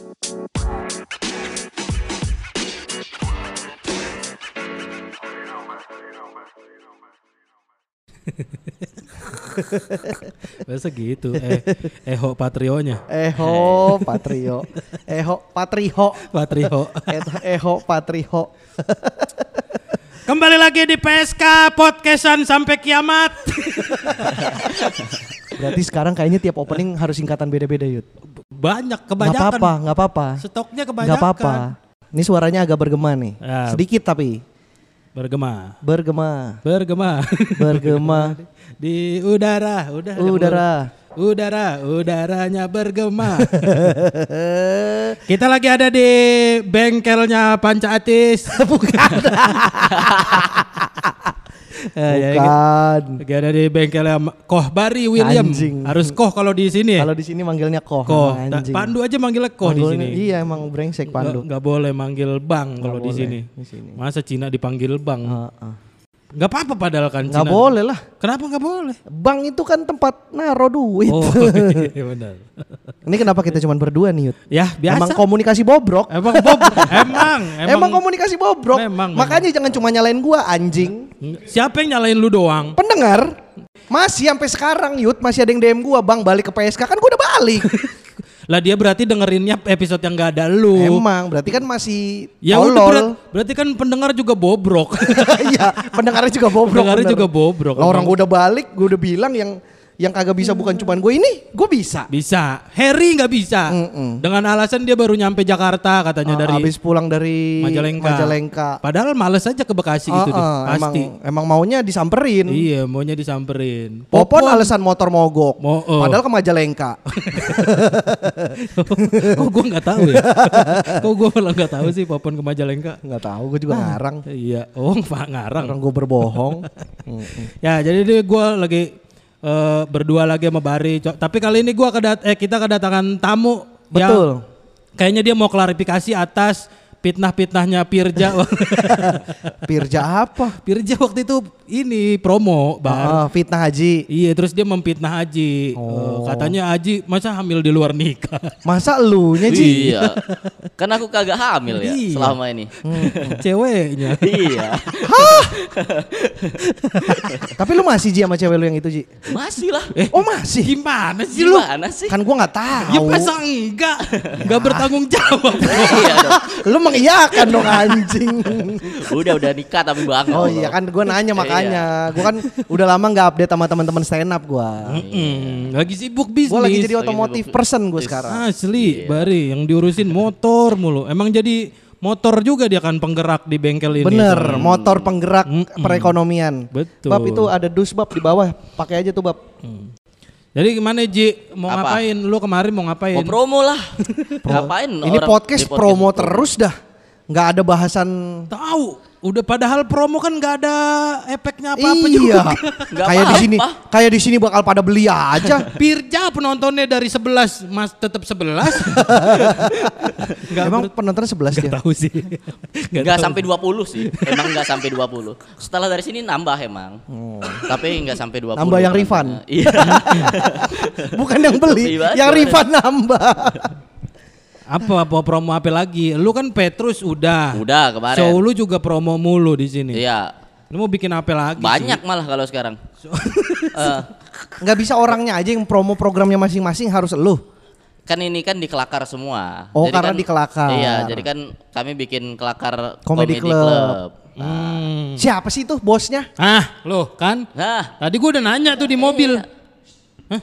Biasa gitu. Eho Patrionya. Eho Patrio. Eho Patriho. Patriho. Eho Patriho. Kembali lagi di PSK Podcastan sampai kiamat. Berarti sekarang kayaknya tiap opening harus singkatan beda-beda, Yud. Kebanyakan. Nggak apa-apa. Stoknya kebanyakan. Nggak apa-apa. Ini suaranya agak bergema nih. Ya. Sedikit tapi. Bergema. Di udara. Udaranya bergema. Kita lagi ada di bengkelnya Panca Atis. Bukan. Lagi ada di bengkelnya Koh Bari William. Anjing. Harus Koh kalau di sini. Kalau di sini manggilnya Koh. Koh. Anjing. Pandu aja manggilnya Koh di sini. Iya emang brengsek Pandu. Nggak boleh manggil Bang kalau di sini. Masa Cina dipanggil Bang? Nggak apa-apa padahal kan Cina. Nggak boleh lah. Kenapa nggak boleh? Bank itu kan tempat naro duit. Oh iya benar. Ini kenapa kita cuma berdua nih, Yud? Ya biasa. Emang komunikasi bobrok. Emang komunikasi bobrok. Makanya jangan cuma nyalain gua, anjing. Siapa yang nyalain lu doang? Pendengar. Masih sampai sekarang, Yud, masih ada yang DM gua, "Bang, balik ke PSK." Kan gua udah balik. Lah dia berarti dengerinnya episode yang gak ada lu. Emang, berarti kan masih ya tolol. Berarti kan pendengar juga bobrok. Iya, pendengarnya juga bobrok. Pendengarnya juga bobrok. Lah orang gua udah balik, gua udah bilang yang kagak bisa bukan cuman gue ini, gue bisa. Bisa. Harry nggak bisa. Dengan alasan dia baru nyampe Jakarta katanya dari. Habis pulang dari Majalengka. Padahal males aja ke Bekasi gitu deh. Pasti. Emang maunya disamperin. Iya, maunya disamperin. Popon alasan motor mogok. Padahal ke Majalengka. Kok gue nggak tahu ya? Kok gue malah nggak tahu sih Popon ke Majalengka? Nggak tahu, gue juga ngarang. Iya. Oh, Pak ngarang. Orang gue berbohong. Ya, jadi gue lagi berdua lagi sama Bari. Tapi kali ini kita kedatangan tamu. Betul. Kayaknya dia mau klarifikasi atas fitnah-fitnahnya Pirja. Pirja apa? Pirja waktu itu ini promo fitnah Haji. Iya, terus dia memfitnah Haji. Katanya Haji masa hamil di luar nikah. Masa elunya, Ji? Iya. Kan aku kagak hamil ya selama ini. Ceweknya. Iya. Tapi lu masih, Ji, sama cewek lu yang itu, Ji? Masih lah. Oh masih? Gimana sih lu? Gimana sih? Kan gua gak tahu. Ya masa enggak? Enggak bertanggung jawab. Iya dong. Lu mengiyakan dong, anjing. Udah nikah tapi bang. Oh iya kan, gue nanya makanya. Gue kan udah lama nggak update sama teman-teman stand up gue. Lagi sibuk bisnis. Gue lagi jadi otomotif person gue sekarang. Asli, Bari yang diurusin motor mulu. Emang jadi motor juga dia kan penggerak di bengkel ini. Bener, motor penggerak perekonomian. Betul. Bab itu ada dusbab di bawah, pakai aja tuh bab. Jadi gimana Ji? Mau ngapain? Lu kemarin mau ngapain? Mau promo lah. Ngapain? Ini podcast promo terus dah. Nggak ada bahasan. Tahu. Udah padahal promo kan nggak ada efeknya apa-apa juga. Kayak di sini bakal pada beli aja. Pirja penontonnya dari 11 Mas tetap 11. Emang penontonnya 11 dia? Gak tahu sih. Gak sampai 20 sih. Emang gak sampai 20. Setelah dari sini nambah emang. Tapi gak sampai 20. Nambah yang refund. Iya. Bukan yang beli, yang refund nambah. Apa promo apa lagi? Lu kan Petrus udah kemarin. Show lu juga promo mulu di sini. Iya. Lu mau bikin apa lagi? Banyak malah kalau sekarang. Nggak bisa orangnya aja yang promo programnya masing-masing, harus lu. Kan ini kan di Kelakar semua. Oh, jadi karena kan, di Kelakar. Iya, jadi kan kami bikin Kelakar Comedy Club. Siapa sih tuh bosnya? Lo kan? Nah, tadi gua udah nanya tuh di mobil. Hah?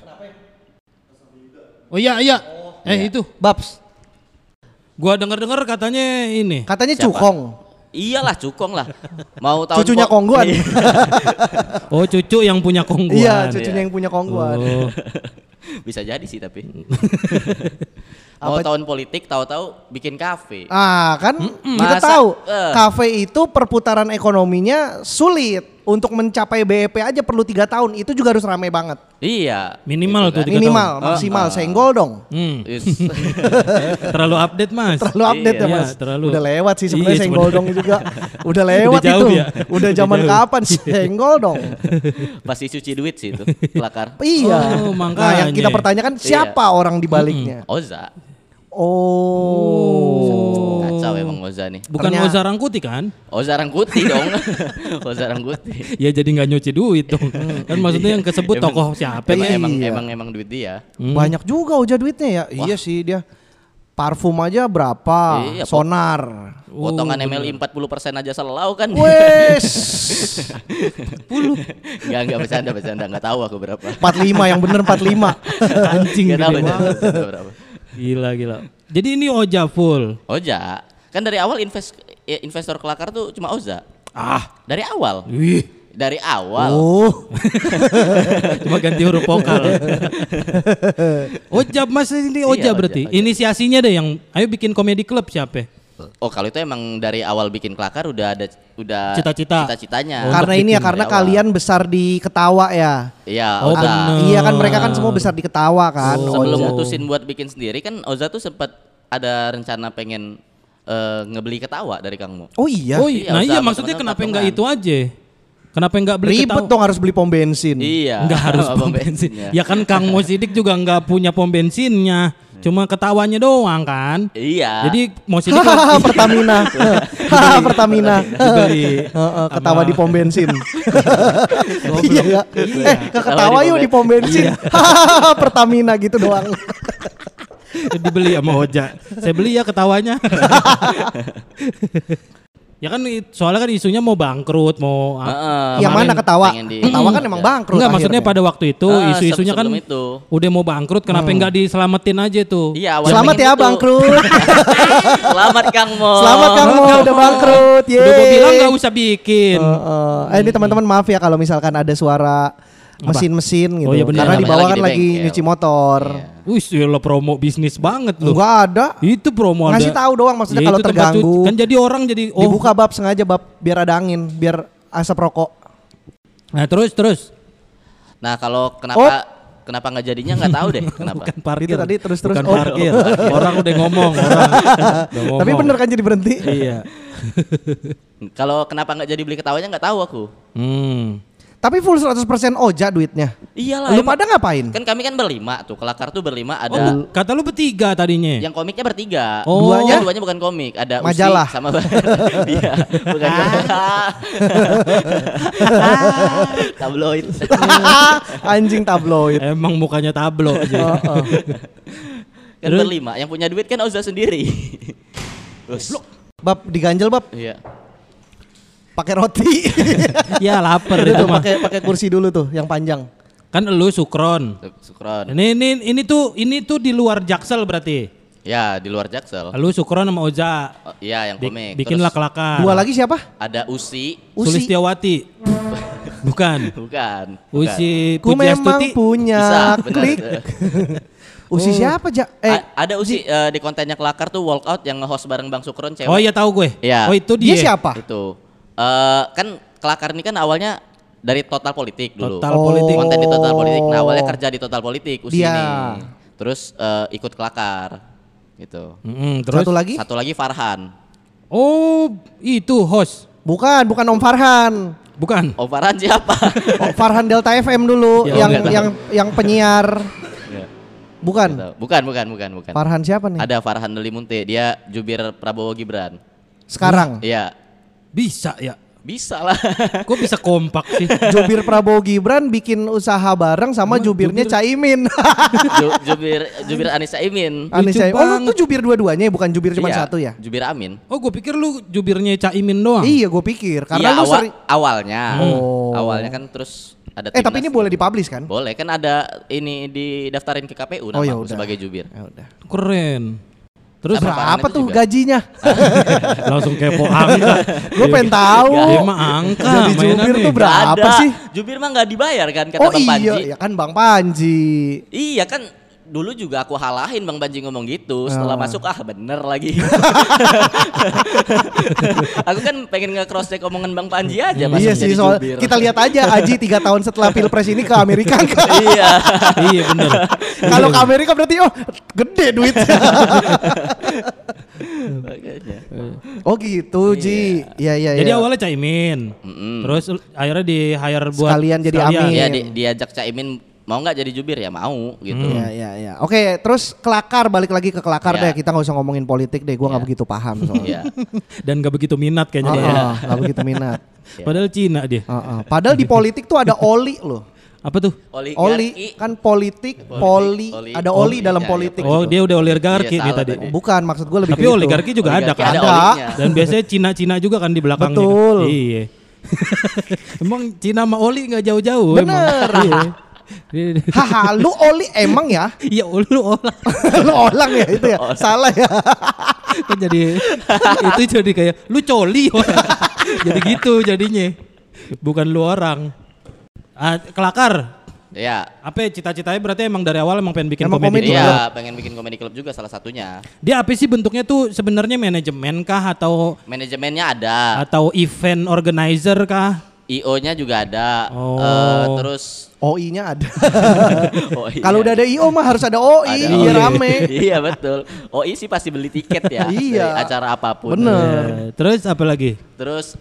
Oh iya. Itu Babs. Gua denger katanya ini. Katanya siapa? Cukong. Iyalah Cukong lah. Mau tahu cucunya Kongguan. Oh, cucu yang punya Kongguan. Iya, cucunya yang punya Kongguan. Oh. Bisa jadi sih tapi. Mau tahun politik tahu-tahu bikin kafe. Kan kita tahu kafe itu perputaran ekonominya sulit. Untuk mencapai BEP aja perlu 3 tahun. Itu juga harus ramai banget. Iya. Minimal tuh 3 tahun. Minimal, maksimal. Senggol dong. Terlalu update Mas. Terlalu update ya Mas. Terlalu. Udah lewat sih sebenarnya senggol dong juga. Udah lewat udah itu. Ya? Udah zaman kapan senggol dong. Pasti cuci duit sih itu Kelakar. Iya. Nah yang kita pertanyakan siapa orang di baliknya? Oza. Oh. Kacau emang Oza nih. Bukan Oza Rangkuti kan? Oza Rangkuti dong. Oza Rangkuti. Ya jadi nggak nyuci duit dong. Kan maksudnya yang kesebut tokoh siapa Emang duit dia. Banyak juga Oja duitnya ya. Iya sih dia. Parfum aja berapa? Iya, Sonar. Potongan MLI 40% aja selau kan. Wes. 10. Enggak bercanda enggak tahu aku berapa. 45 yang bener 45. Anjing Enggak tahu gede banget. berapa. Gila. Jadi ini Oja full. Oja. Kan dari awal investor kelakar tuh cuma Oza. Dari awal. Wih. Dari awal. Oh. Cuma ganti huruf vokal. Oja Mas ini Oja Iya, berarti. Oja. Inisiasinya deh yang ayo bikin komedi klub siapa? Oh kalau itu emang dari awal bikin kelakar udah cita-citanya. Karena ini ya karena Dari awal. kalian besar di Ketawa ya. Iya, Oh, Oza. bener. Iya kan mereka kan semua besar di Ketawa kan. Sebelum Oja. mutusin buat bikin sendiri kan Oza tuh sempat ada rencana pengen ngebeli Ketawa dari Kang Mo. Oh iya. Oh Iya, nah Oza iya sama maksudnya teman-teman kenapa enggak patungan. itu aja? Kenapa enggak beli Ribet dong harus beli pom bensin. Iya. Enggak harus pom bensin. Ya kan Kang Mo Sidik juga enggak punya pom bensinnya. Cuma Ketawanya doang kan. Iya. Jadi Mo Sidik Hahaha, Pertamina. Hahaha, Pertamina. dibeli. Ketawa di pom bensin. Iya enggak? Ketawa Ketawa di yuk pom di pom bensin. Hahaha, Pertamina gitu doang. dibeli sama Oja. Saya beli ya Ketawanya. Ya kan soalnya kan isunya mau bangkrut, mau Yang mana Ketawa? pengen Ketawa kan emang bangkrut. Enggak, maksudnya akhirnya. pada waktu itu isu-isunya kan sebelum itu. udah mau bangkrut, kenapa enggak diselamatin aja tuh? Iya, awalnya Selamat pengen ya gitu. bangkrut. Selamat Kang Mo. Selamat Kang Mo udah bangkrut. Udah gue Yeay. bilang enggak usah bikin. Ini teman-teman maaf ya kalau misalkan ada suara mesin-mesin gitu. Oh iya benar. Karena di bawah kan Namanya lagi lagi di bengkel. nyuci motor. Iya. Lo promo bisnis banget lo. Enggak ada. Itu promo Ngasih ada. tahu doang maksudnya Ya kalau itu tempat terganggu. kan jadi orang jadi Dibuka bab sengaja bab biar ada angin, biar asap rokok. Nah terus. Nah, kalau kenapa nggak jadinya nggak tahu deh kenapa. Bukan parkir. Itu tadi terus. Bukan Oh. parkir. Orang udah ngomong. Tapi bener kan jadi berhenti. Iya. Kalau kenapa nggak jadi beli Ketawanya nggak tahu aku. Tapi full 100% Oja duitnya. Iyalah. Lu emang. pada ngapain? Kan kami kan berlima tuh, kelakar tuh berlima ada. Oh, kata lu bertiga tadinya. Yang komiknya bertiga. Oh. Duanya bukan komik, ada Majalah. Usi sama Iya, bukan tabloid. Anjing tabloid. Emang mukanya tablo aja. Kan berlima, yang punya duit kan Oza sendiri. Terus. Bab diganjel bab. Iya. Pakai roti. Ya lapar Itu itu mah. pakai kursi dulu tuh yang panjang. Kan lu Sukron. Sukron. Ini tuh di luar Jaksel berarti. Ya, di luar Jaksel. Lu Sukron sama Oza. Oh, iya, yang komik. Bikinlah Terus kelakar. Dua lagi siapa? ada Usi. Sulistiawati. Bukan. Bukan. Usi Ku memang Pujiastuti. punya Bisa, benar. klik. Usi siapa Ja? Ada Usi di kontennya kelakar tuh walkout yang nge-host bareng Bang Sukron cewek. Oh iya tahu gue. Iya. Oh itu Dia dia. siapa? Itu. Kan kelakar ini kan awalnya dari Total Politik dulu. Total Politik. Konten di Total Politik. Nah, awalnya kerja di Total Politik Usi Dia. ini. Terus ikut kelakar gitu. Terus Satu lagi? Satu lagi Farhan. Oh itu host. Bukan Om Farhan. Bukan. Oh, Farhan siapa? Om Farhan Delta FM dulu Ya, nggak tahu. yang penyiar. Bukan. Bukan. Farhan siapa nih? Ada Farhan Delimunte, dia jubir Prabowo Gibran. Sekarang. Iya. Bisa ya. Bisa lah. Kok bisa kompak sih? Jubir Prabowo Gibran bikin usaha bareng sama jubirnya Caimin. Jubir Anies Caimin. Anies Lucu Caimin. Oh, lu banget. tuh jubir dua-duanya bukan jubir cuma Iya, satu ya? Jubir Amin. Oh gue pikir lu jubirnya Caimin doang. Iya, gue pikir karena Iya, lu sering. awalnya. Oh. Awalnya kan terus ada Tapi timnas ini gitu. boleh dipublish kan? Boleh, kan ada ini didaftarin ke KPU Oh, nama ya aku udah. sebagai jubir. Ya udah. Keren. Terus Sama Farhan Berapa itu tuh juga. gajinya? langsung kepo angka. Gue pengen tahu. Dia mah angka. Jadi mainan jubir nih. tuh berapa Nggak ada. sih? Jubir mah nggak dibayar kan kata Oh Bang iya, Panji. ya kan Bang Panji. Iya kan dulu juga aku halahin Bang Panji ngomong gitu. Setelah masuk bener lagi. Aku kan pengen nge-cross check omongan Bang Panji aja masuk Iya sih, jadi soal jubir. kita lihat aja Aji 3 tahun setelah Pilpres ini ke Amerika kan? Iya. Iya bener. Kalau ke Amerika berarti gede duitnya. Makanya. Oh gitu Ji. Iya. Jadi awalnya Caimin. Terus akhirnya di hire buat Sekalian jadi Amin. Iya diajak Caimin mau nggak jadi jubir ya mau gitu. Iya. Oke, terus kelakar, balik lagi ke kelakar Ya. deh. Kita nggak usah ngomongin politik deh. Gue nggak Ya. begitu paham soalnya. Iya. Dan gak begitu minat kayaknya dia. Nggak begitu minat. Padahal Cina dia. Padahal di politik tuh ada oli loh. Apa tuh? Oli kan politik, poli, ada oli dalam politik. Oh, dia udah oligarki Iya, nih salah tadi. tadi. Bukan, maksud gue lebih Tapi ke itu. oligarki juga ada Oligarki kan? ada Ada. olinya. Dan biasanya Cina-Cina juga kan di belakangnya. Betul. Kan? Iya. Emang Cina sama oli nggak jauh-jauh. Bener. Emang. Iya. Haha, lu oli emang ya? Iya, lu olah. Lu orang ya itu ya? Salah ya? Kan jadi itu jadi kayak lu coli. Jadi gitu jadinya. Bukan lu orang. Kelakar. Ya. Apa cita-citanya berarti emang dari awal emang pengen bikin Emang komedi? komedi. Iya, pengen bikin komedi club juga salah satunya. Dia apa sih bentuknya tuh sebenarnya manajemen kah atau Manajemennya ada, event organizer kah? IO-nya juga ada. Oh. Terus OI-nya ada. oh, iya. Kalau udah ada IO mah harus ada OI Ada biar OI. rame. Iya betul. OI sih pasti beli tiket ya. Iya. Dari acara apapun. Bener. Terus apa lagi? Terus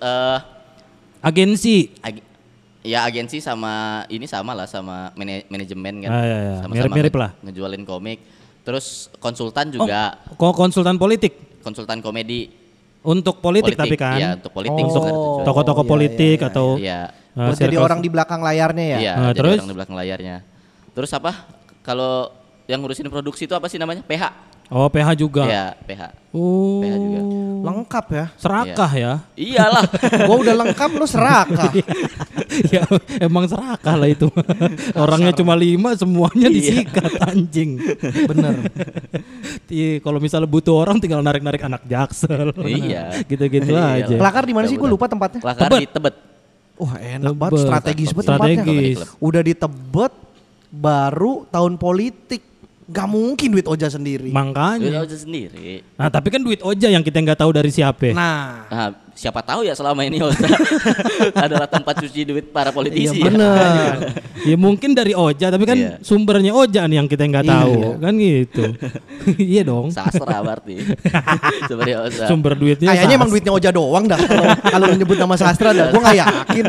Agensi. agensi sama ini sama lah sama manajemen kan. Iya. Sama-sama Mirip-mirip lah. ngejualin komik. Terus konsultan juga, Konsultan politik konsultan komedi. untuk politik tapi kan? Iya, untuk politik Oh. sebenarnya tujuannya. Tokoh-tokoh Iya, politik iya, atau Iya. Buat jadi orang di belakang layarnya ya. Iya, Nah, jadi terus? orang di belakang layarnya. Terus apa? Kalau yang ngurusin produksi itu apa sih namanya? PH. Oh, PH juga. Iya, PH. Oh. PH juga. Lengkap ya. Serakah ya. Iyalah. Gua udah lengkap lu serakah. Ya emang serakah lah itu. Orangnya cuma 5 semuanya Iya. disikat anjing. Bener. Iya, kalau misalnya butuh orang tinggal narik-narik anak Jaksel. Iya. Gitu-gitu Iya. aja. Kelakar di mana sih? Gue lupa tempatnya. Kelakar Tebet. di Tebet. Wah enak Tebet. banget, strategis banget tempatnya. Strategis. Udah di Tebet, baru tahun politik. Gak mungkin duit Oja sendiri. Duit Makanya. aja sendiri. Nah, tapi kan duit Oja yang kita nggak tahu dari siapa. Nah, Nah, siapa tahu ya selama ini Oza adalah tempat cuci duit para iya politisi. bener. Ya mungkin dari Oja, tapi kan Iya. sumbernya Oja nih yang kita nggak tahu, Iya. kan gitu. Iya dong. Sastra berarti. Seperti Oza. Sumber duitnya. Kayaknya emang duitnya Oja doang dah. Kalau lu nyebut nama sastra dah, gue nggak yakin.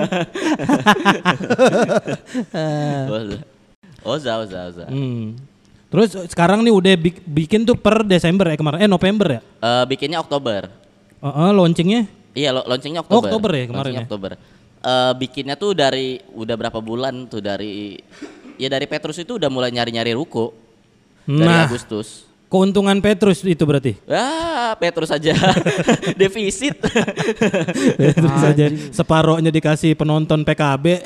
Oza. Terus sekarang nih udah bikin tuh per Desember ya kemarin, November ya? Bikinnya Oktober. Launchingnya? Iya, launchingnya Oh, Oktober. Oktober ya kemarin Launchingnya ya? Oktober. Bikinnya tuh dari udah berapa bulan tuh dari Petrus itu udah mulai nyari-nyari ruko dari Nah, Agustus. keuntungan Petrus itu berarti. Petrus aja defisit. Petrus aja separohnya dikasih penonton PKB.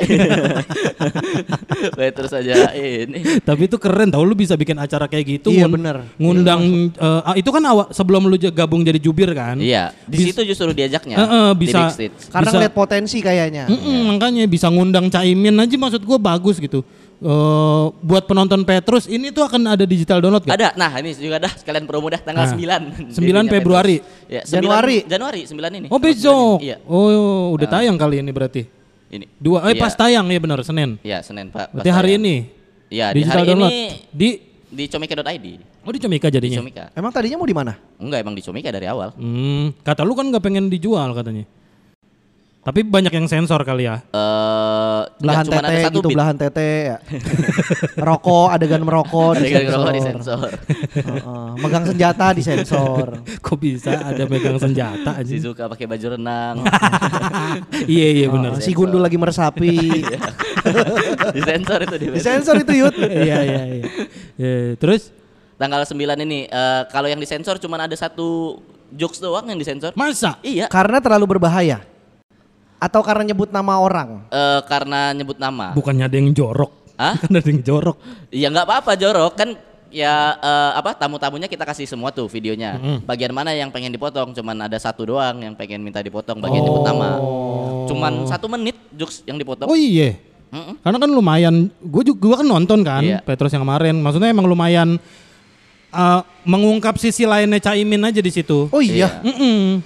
Petrus aja ini. Tapi itu keren tau, lu bisa bikin acara kayak gitu. Iya, bener. Ngundang itu kan sebelum lu gabung jadi jubir kan. Iya, di situ justru diajaknya. Bisa. Di Big Stage. Karena Bisa. ngeliat potensi kayaknya. Makanya bisa ngundang Caimin aja, maksud gua bagus gitu. Buat penonton Petrus ini tuh akan ada digital download gak? Ada. Nah, ini juga dah sekalian promo dah tanggal Nah, 9. 9 Februari. Ya, Januari 9 ini. Oh Tanggal besok. 9 ini. Iya. Oh udah tayang kali ini berarti. Ini. Iya. Iya. Pas tayang ya benar Senin. Iya, Senin Pak. Berarti hari ini. Iya, di Digital hari download ini di comika.id. Oh di Comika Di jadinya. Comika. Emang tadinya mau di mana? Enggak, emang di Comika dari awal. Kata lu kan nggak pengen dijual katanya. Tapi banyak yang sensor kali ya. Belahan cuma ada tete satu gitu, beat. belahan tete ya. Rokok, adegan merokok Adegan disensor. rokok disensor. Megang senjata disensor. Kok bisa ada megang senjata aja? Si suka pakai baju renang. Iya benar. Si Gundul lagi meresapi. Disensor itu di Disensor itu Yud. Iya. Terus Tanggal 9 ini kalau yang disensor cuma ada satu jokes doang yang disensor. masa? Iya. Karena terlalu berbahaya. Atau karena nyebut nama orang. Karena nyebut nama. Bukannya ada yang jorok? Hah? Kan ada yang jorok. Iya nggak apa-apa jorok kan ya tamu-tamunya kita kasih semua tuh videonya. Bagian mana yang pengen dipotong cuman ada satu doang yang pengen minta dipotong bagian nyebut nama. Cuman 1 menit jokes yang dipotong. Oh iya. Karena kan lumayan. Gua kan nonton kan Iya. Petrus yang kemarin. Maksudnya emang lumayan mengungkap sisi lainnya Caimin aja di situ. Oh iya.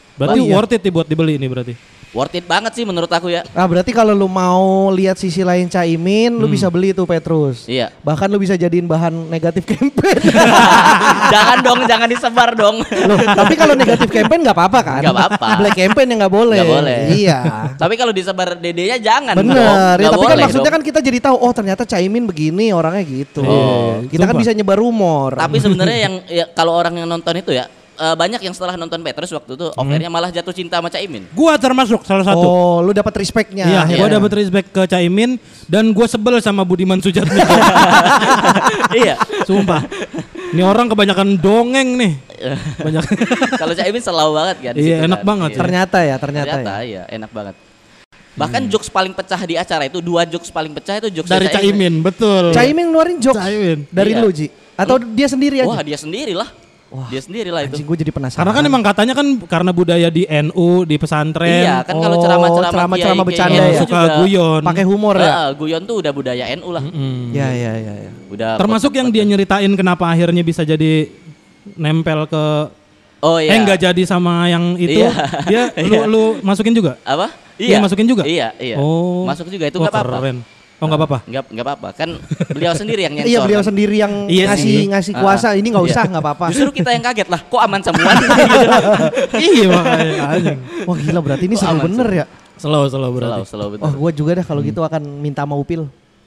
Berarti Oh, iya. worth it nih buat dibeli ini berarti. Worth it banget sih menurut aku ya. Nah berarti kalau lu mau lihat sisi lain Caimin, lu bisa beli tuh Petrus. Iya. Bahkan lu bisa jadiin bahan negatif campaign. Jangan dong, jangan disebar dong. Loh, tapi kalau negatif campaign nggak apa-apa kan? Nggak apa-apa. Black campaign yang nggak boleh. Nggak boleh. Iya. Tapi kalau disebar dedenya jangan dong. Bener. Ya, Nggak tapi kan boleh maksudnya dong. kan kita jadi tahu, oh ternyata Caimin begini orangnya gitu. Oh, Kita kan sumpah. bisa nyebar rumor. Tapi sebenarnya yang ya, kalau orang yang nonton itu ya banyak yang setelah nonton Petrus waktu itu offernya malah jatuh cinta sama Caimin. Gua termasuk salah satu. Oh, lu dapat respectnya. Iya, akhirnya. gua dapat respect ke Caimin dan gua sebel sama Budiman Sujatmiko. Iya. Sumpah. Ini orang kebanyakan dongeng nih. Banyak. Kalau Caimin selalu banget kan. di Iya, situ enak kan. banget. Iya. Ternyata ya. Ternyata ya enak banget. Bahkan jokes paling pecah di acara itu 2 jokes paling pecah itu jokes Dari Caimin, betul. Caimin ngeluarin jokes Caimin. dari Iya. lu Ji? Atau dia sendiri aja? Wah, dia sendirilah. Dia sendirilah itu. Anjing gue jadi penasaran. Karena kan emang katanya kan karena budaya di NU, di pesantren. Iya, kan kalau Oh, ceramah-ceramah ceramah-ceramah kiai-kiai bercanda NU ya. suka juga, guyon. pakai humor ya. guyon tuh udah budaya NU lah. Ya. Udah Termasuk yang dia nyeritain kenapa akhirnya bisa jadi nempel ke Oh iya. enggak jadi sama yang itu. Iya. Dia lu masukin juga? Apa? Dia masukin juga? Iya. Oh. Masuk juga itu Wah, enggak apa-apa. keren. Oh enggak apa-apa. Enggak apa-apa. Kan beliau sendiri yang nyensor. Iya beliau kan. sendiri yang Iya sih. ngasih kuasa. Ini nggak usah nggak apa-apa. Justru kita yang kaget lah. Kok aman semua? Iya makanya anjing. Wah gila berarti ini seru aman bener ya. Slow berarti. Selalu betul. Oh gue juga dah kalau gitu akan minta sama Upil.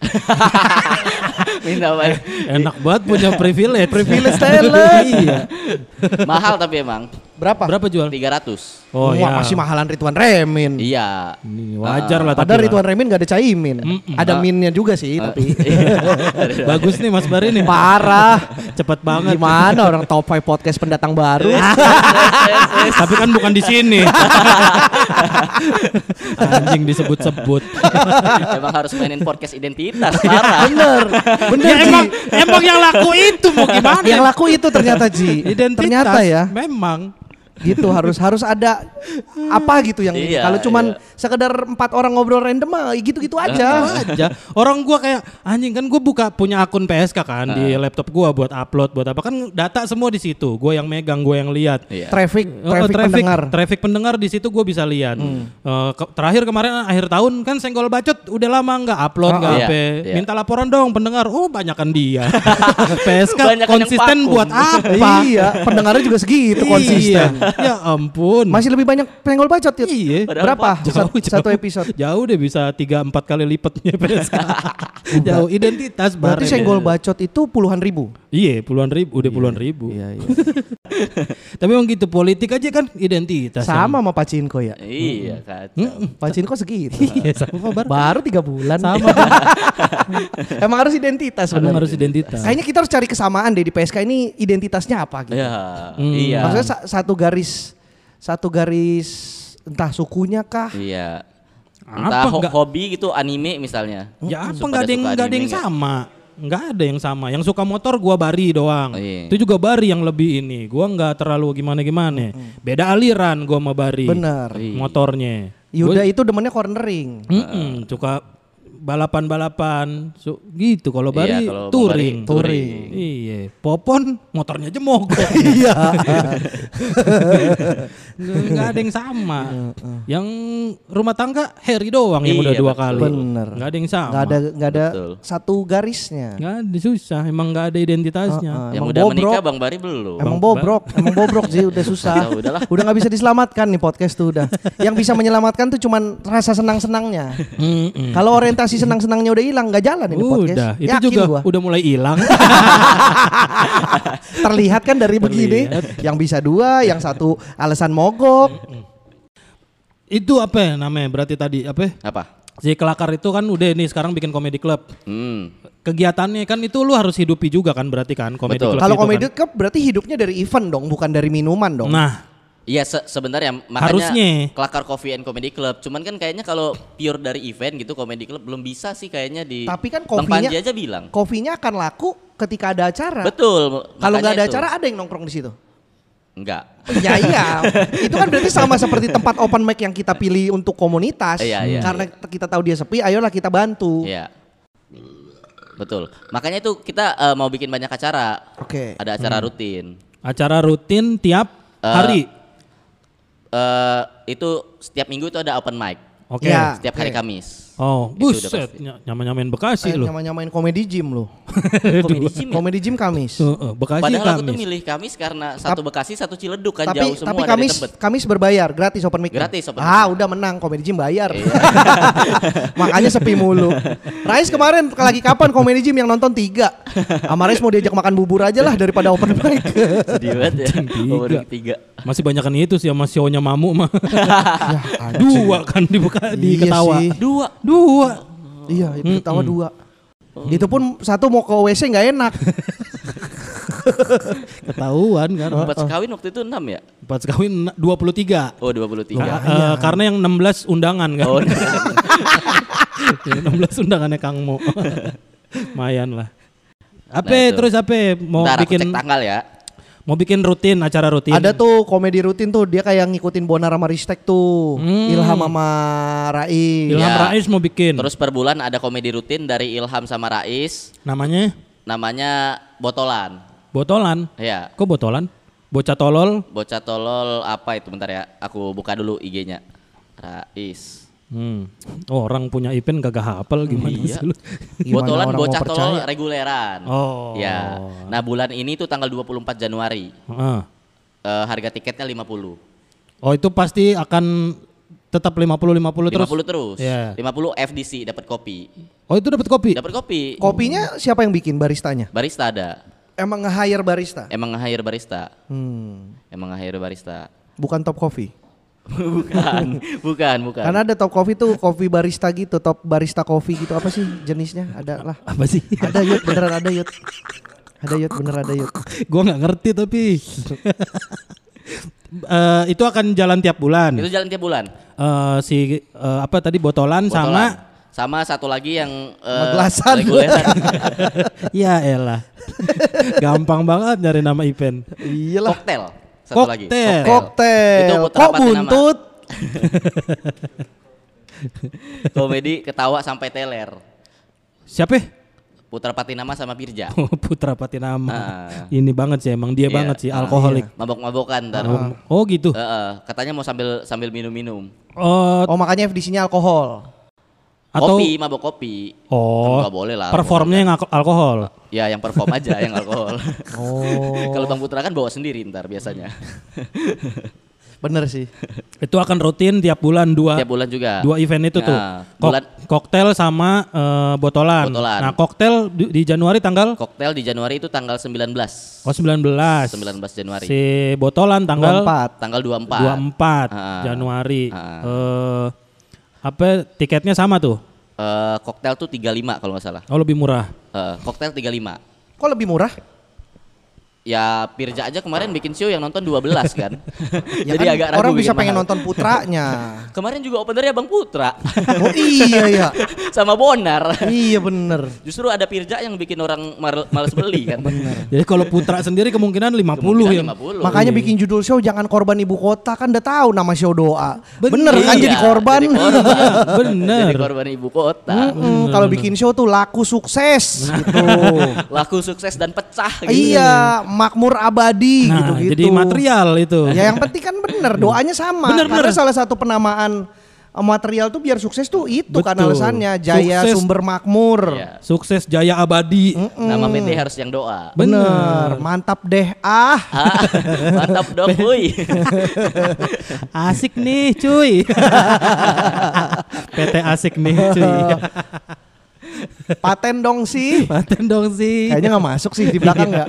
Minta apa? Enak banget punya privilege. Privilege talent. Iya. Mahal tapi emang Berapa? Berapa jual? 300. Oh Wah, iya. masih mahalan Ridwan Remin. Iya. Ini wajar lah tapi. Padahal lah. Ridwan Remin gak ada Caimin. Ada minnya juga sih tapi. Bagus nih Mas Bari nih. Parah. Cepet banget. Gimana orang top 5 podcast pendatang baru. Tapi kan bukan di sini. Anjing disebut-sebut. Emang harus mainin podcast identitas. Parah. Bener. Bener Ya Ji. emang yang laku itu mau gimana? Yang laku itu ternyata Ji. Identitas. Ternyata ya. Memang. Gitu harus ada apa gitu yang Iya, kalau cuman iya. sekedar 4 orang ngobrol random mah gitu-gitu aja. Aja. Orang gua kayak anjing kan gua punya akun PSK kan di laptop gua buat upload buat apa kan data semua di situ. Gua yang megang, gua yang lihat. Iya. Traffic pendengar. Traffic pendengar di situ gue bisa lihat. Terakhir kemarin akhir tahun kan Senggol Bacot udah lama nggak upload nggak Iya, apa. iya. Minta laporan dong pendengar. Oh banyakan dia. PSK Banyakan yang konsisten vakum. buat apa? Iya, pendengarnya juga segitu konsisten. Iya. Ya ampun. Masih lebih banyak penggol bacot ya. Iya. Berapa? Satu episode. Jauh deh bisa 3-4 kali lipatnya PSK. Jauh identitas Berarti bareng. senggol bacot itu puluhan ribu. Iya puluhan ribu. Udah puluhan ribu. Iya. Tapi emang gitu politik aja kan identitas. Sama sama Pacinko ya. Iya kacau. Pacinko segitu. Iya sama Bar. Baru 3 bulan. Sama. Emang harus identitas Emang benar. harus identitas. Kayaknya kita harus cari kesamaan deh di PSK ini identitasnya apa gitu. Ya, iya. Maksudnya satu garis entah sukunya kah? Iya. Apa Entah enggak? hobi gitu anime misalnya. Ya apa Pada nggak ada yang suka nggak ada anime yang nggak? sama, nggak ada yang sama. Yang suka motor gua Bari doang. Oh, iya. Itu juga Bari yang lebih ini. Gua nggak terlalu gimana. Beda aliran gua sama Bari. Bener. Motornya. Yuda itu demennya cornering. Suka balapan gitu. Kalau Bari kalau touring. Bari touring. Iya. Popon motornya aja mogok. Iya. Nggak ada yang sama. Yang rumah tangga Harry doang yang Iya, udah 2 betul. kali. Bener. Nggak ada yang sama. Nggak ada Betul. satu garisnya. Nggak ada susah. Emang nggak ada identitasnya. Yang Emang udah bobrok. menikah Bang Bari belum. Emang bobrok sih udah susah. Ya udahlah. Udah nggak bisa diselamatkan nih podcast tuh udah. Yang bisa menyelamatkan tuh cuman rasa senang-senangnya. Kalau orientasi senang-senangnya udah hilang nggak jalan ini podcast. Udah, itu Yakin juga gua. udah mulai hilang. Terlihat kan dari begini. Yang bisa 2, yang satu alasan mogok. Itu apa ya namanya? Berarti tadi apa? Apa? Si Kelakar itu kan udah nih sekarang bikin komedi club. Kegiatannya kan itu lu harus hidupi juga kan berarti kan komedi Betul. club Kalau itu komedi kan. cup berarti hidupnya dari event dong, bukan dari minuman dong. Nah, Iya sebenarnya makanya Harusnya. Kelakar Coffee and Comedy Club. Cuman kan kayaknya kalau pure dari event gitu Comedy Club belum bisa sih kayaknya di. Tapi kan Bang kopinya- Panji aja bilang. Kopinya akan laku ketika ada acara. Betul. Kalau nggak ada makanya itu. acara ada yang nongkrong di situ. Enggak. Ya iya, itu kan berarti sama seperti tempat open mic yang kita pilih untuk komunitas. Iya, iya, Karena kita tahu dia sepi, ayolah kita bantu. Iya. Betul. Makanya itu kita mau bikin banyak acara. Oke. Ada acara rutin. acara rutin tiap hari. itu setiap minggu itu ada open mic. Oke. Ya. Setiap hari Kamis. Oh, Itu udah buset, pasti. nyamain Bekasi lu. Nyamain komedi gym lu. Komedi gym ya? Komedi gym Kamis. Bekasi Padahal aku tuh Kamis. milih Kamis karena satu Bekasi, satu Ciledug kan Tapi jauh semua dari Kamis Tebet. Kamis berbayar, gratis open mic. Gratis open Ah, mic. udah menang komedi gym bayar. Iya. Makanya sepi mulu. Rais kemarin lagi kapan komedi gym yang nonton 3. Sama Rais mau diajak makan bubur aja lah daripada open mic. Sedih banget ya. Tiga. Baru ketiga. Masih banyakan itu sih sama show-nya Mamu mah. Ya, anjing. 2 kan di Iya ketawa. sih. 2. Iya, itu ketawa 2. Itu pun satu mau ke WC nggak enak. Ketahuan kan. 4 sekawin waktu itu 6 ya? 4 sekawin 23. Oh 23. Karena yang 16 undangan kan. Oh, Yang 16 undangannya Kang Mo. Lumayan lah. Apa Nah, itu. terus apa mau Ntar aku bikin cek tanggal ya. mau bikin rutin acara rutin. Ada tuh komedi rutin tuh dia kayak ngikutin Bonar sama Ristek tuh. Ilham sama Rais. Ilham Ya. Rais mau bikin. Terus per bulan ada komedi rutin dari Ilham sama Rais. Namanya Namanya Botolan. Botolan. Ya. Kok botolan? Bocah tolol. Bocah tolol apa itu bentar ya. Aku buka dulu IG-nya. Rais. Oh, orang punya event gak hafal gimana Iya. sih lu? Gimana Botolan orang mau bocah tolol percaya? reguleran. Oh. Ya. Nah, bulan ini tuh tanggal 24 Januari. Heeh. Harga tiketnya 50. Oh, itu pasti akan tetap 50 terus. 50 terus. Iya. 50 FDC dapat kopi. Oh, itu dapat kopi. Dapat kopi. Kopinya siapa yang bikin baristanya? Barista ada. Emang nge-hire barista? Emang nge-hire barista. Hmm. Emang nge-hire barista. Bukan Top Coffee. bukan. Karena ada Top Coffee tuh kopi barista gitu, Top Barista Coffee gitu. Apa sih jenisnya? Ada lah. Apa sih? Ada Yud, beneran ada Yud. Ada Yud, bener ada Yud. Gua nggak ngerti tapi. Itu akan jalan tiap bulan. Itu jalan tiap bulan. Apa tadi botolan Botolan. sama Sama satu lagi yang Meglasan. reguleran. ya elah. Gampang banget nyari nama event. Iyalah. Koktel. Satu lagi. Koktel. Itu Koktel. Putra Kok Patinama. buntut? Komedi ketawa sampai teler. Siapa? Putra Patinama sama Pirja. Putra Patinama. Ah. Ini banget sih emang dia Iya. banget sih alkoholik. Mabok-mabokan ntar. Oh gitu. Katanya mau sambil minum-minum. Oh, Oh makanya FDC-nya alkohol. atau Kopi, mabok kopi. oh Kan nggak boleh lah. performnya yang alkohol. Ya yang perform aja yang alkohol. Oh. Kalau Bang Putra kan bawa sendiri ntar biasanya. Bener sih. Itu akan rutin tiap bulan Tiap bulan juga. dua event itu tuh. Nah, bulan- Koktel sama botolan. Botolan. Nah, koktel di Januari tanggal Koktel di Januari itu tanggal 19. 19. 19 Januari. Si botolan tanggal 24. Tanggal 24. 24 Ah. Januari. Ah. Apa tiketnya sama tuh? Koktel tuh 35 kalau nggak salah. Oh, lebih murah. Koktel 35. Kok lebih murah? Ya Pirja aja kemarin bikin show yang nonton 12 kan. Ya Jadi kan agak ragu orang bikin bisa pengen mahal. nonton putranya. Kemarin juga openernya Bang Putra. Oh iya ya. Sama Bonar. Iya bener. Justru ada Pirja yang bikin orang males beli kan. Jadi kalau Putra sendiri kemungkinan 50 ya. Kemungkinan 50. Makanya bikin judul show jangan korban ibu kota, kan udah tahu nama show doa. Bener kan Iya, jadi korban. jadi korban. Bener. Jadi korban ibu kota. Kalau bikin show tuh laku sukses gitu. Laku sukses dan pecah gitu. Iya, makmur abadi Nah, gitu-gitu. jadi material itu. Ya yang penting kan bener, doanya sama. Bener, Karena bener. salah satu penamaan material tuh biar sukses tuh itu kan Betul. alasannya. Jaya Sukses. sumber makmur. Iya. Sukses jaya abadi. Nama PT harus yang doa. Bener, mantap deh Ah, mantap dong, kuy. Asik nih cuy. PT asik nih cuy. Paten dong sih. Paten dong sih. Kayaknya nggak masuk sih di belakang nggak.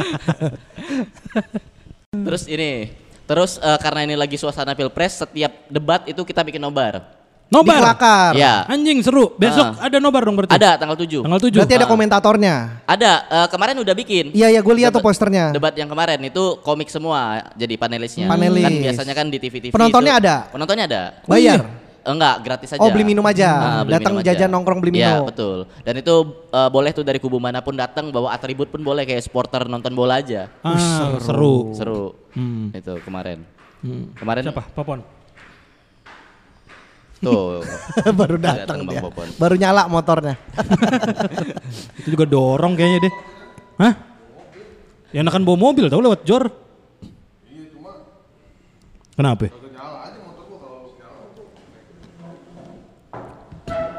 Terus karena ini lagi suasana pilpres, setiap debat itu kita bikin nobar. Nobar. Di Kelakar. Ya, Anjing seru. Besok ada nobar dong berarti. ada tanggal 7. Tanggal 7. Berarti ada komentatornya. Ada, kemarin udah bikin. Iya ya, gue lihat tuh Debat- posternya. Debat yang kemarin itu komik semua jadi panelisnya. Panelis. Kan biasanya kan di TV-TV Penontonnya itu- ada? Penontonnya ada. Bayar. Enggak, gratis aja. Oh, beli minum aja. Beli Datang minum aja. jajan nongkrong beli Iya, minum. betul. Dan itu boleh tuh dari kubu manapun datang, bawa atribut pun boleh kayak supporter nonton bola aja. Seru. Seru. Hmm. Itu kemarin. Hmm. Kemarin Siapa? Popon. tuh Baru datang Bang dia. Popon. Baru nyala motornya. Itu juga dorong kayaknya deh. Hah? Ya enakan bawa mobil tau lewat jor. Kenapa?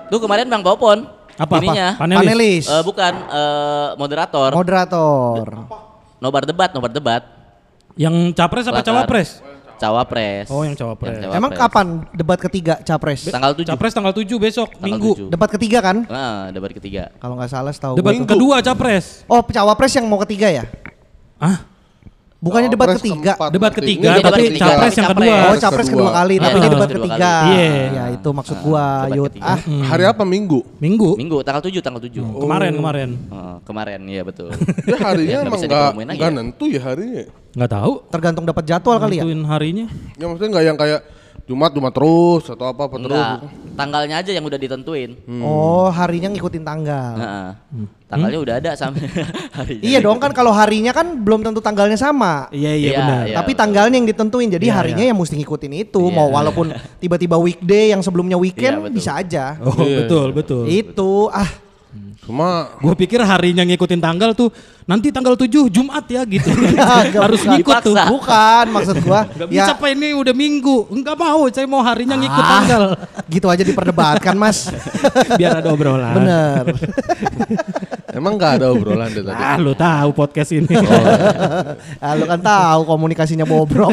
Tuh kemarin Bang Popon. Apa? Ininya. Panelis. Bukan moderator. Nobar debat. Yang capres apa Kelakar. cawapres? Cawapres. Oh, yang cawapres. Emang kapan debat ketiga capres? Tanggal 7. Capres tanggal 7 besok, Tanggal Minggu. 7. Debat ketiga kan? Debat ketiga. Kalau nggak salah setahu Debat gue. kedua capres. Oh, cawapres yang mau ketiga ya? Ah, Bukannya debat Cawapres ketiga. keempat debat berarti. ketiga, Ini debat tapi ketiga. capres yang Capres. kedua. Oh, capres kedua kali, Iya, tapi ini debat kedua ketiga. kali. Iya. Ya, itu maksud gua, debat Yud. ketiga. Ah, Hari apa Minggu? Minggu. Minggu tanggal 7. Kemarin. Kemarin iya betul. Ya harinya Ya, nggak emang bisa dipromoin lagi nggak ya. nentu ya harinya. Nggak tahu. tergantung dapat jadwal kali ya. Nentuin harinya. Ya maksudnya nggak yang kayak Jumat terus atau apa terus. Enggak, tanggalnya aja yang udah ditentuin. Oh, harinya ngikutin tanggal. Heeh. Tanggalnya udah ada sampai harinya. Iya dong, kan kalau harinya kan belum tentu tanggalnya sama. Iya Iya, benar. iya. Tapi betul. tanggalnya yang ditentuin, jadi Iya, harinya iya. yang mesti ngikutin itu. Iya. Mau walaupun tiba-tiba weekday yang sebelumnya Iya, weekend betul. bisa aja. Oh, Iya. betul. Itu Cuma Gue pikir harinya ngikutin tanggal tuh nanti tanggal 7 Jumat ya gitu. Nggak, Harus bukan. ngikut tuh. Dipaksa. bukan maksud gua. Gak bisa Pak, ini udah Minggu. Enggak mau, saya mau harinya ngikut Ah, tanggal. gitu aja diperdebatkan, Mas. Biar ada obrolan. Bener. emang nggak ada obrolan deh tadi. Ah, lu tahu podcast ini. Ah, lu kan tahu komunikasinya bobrok.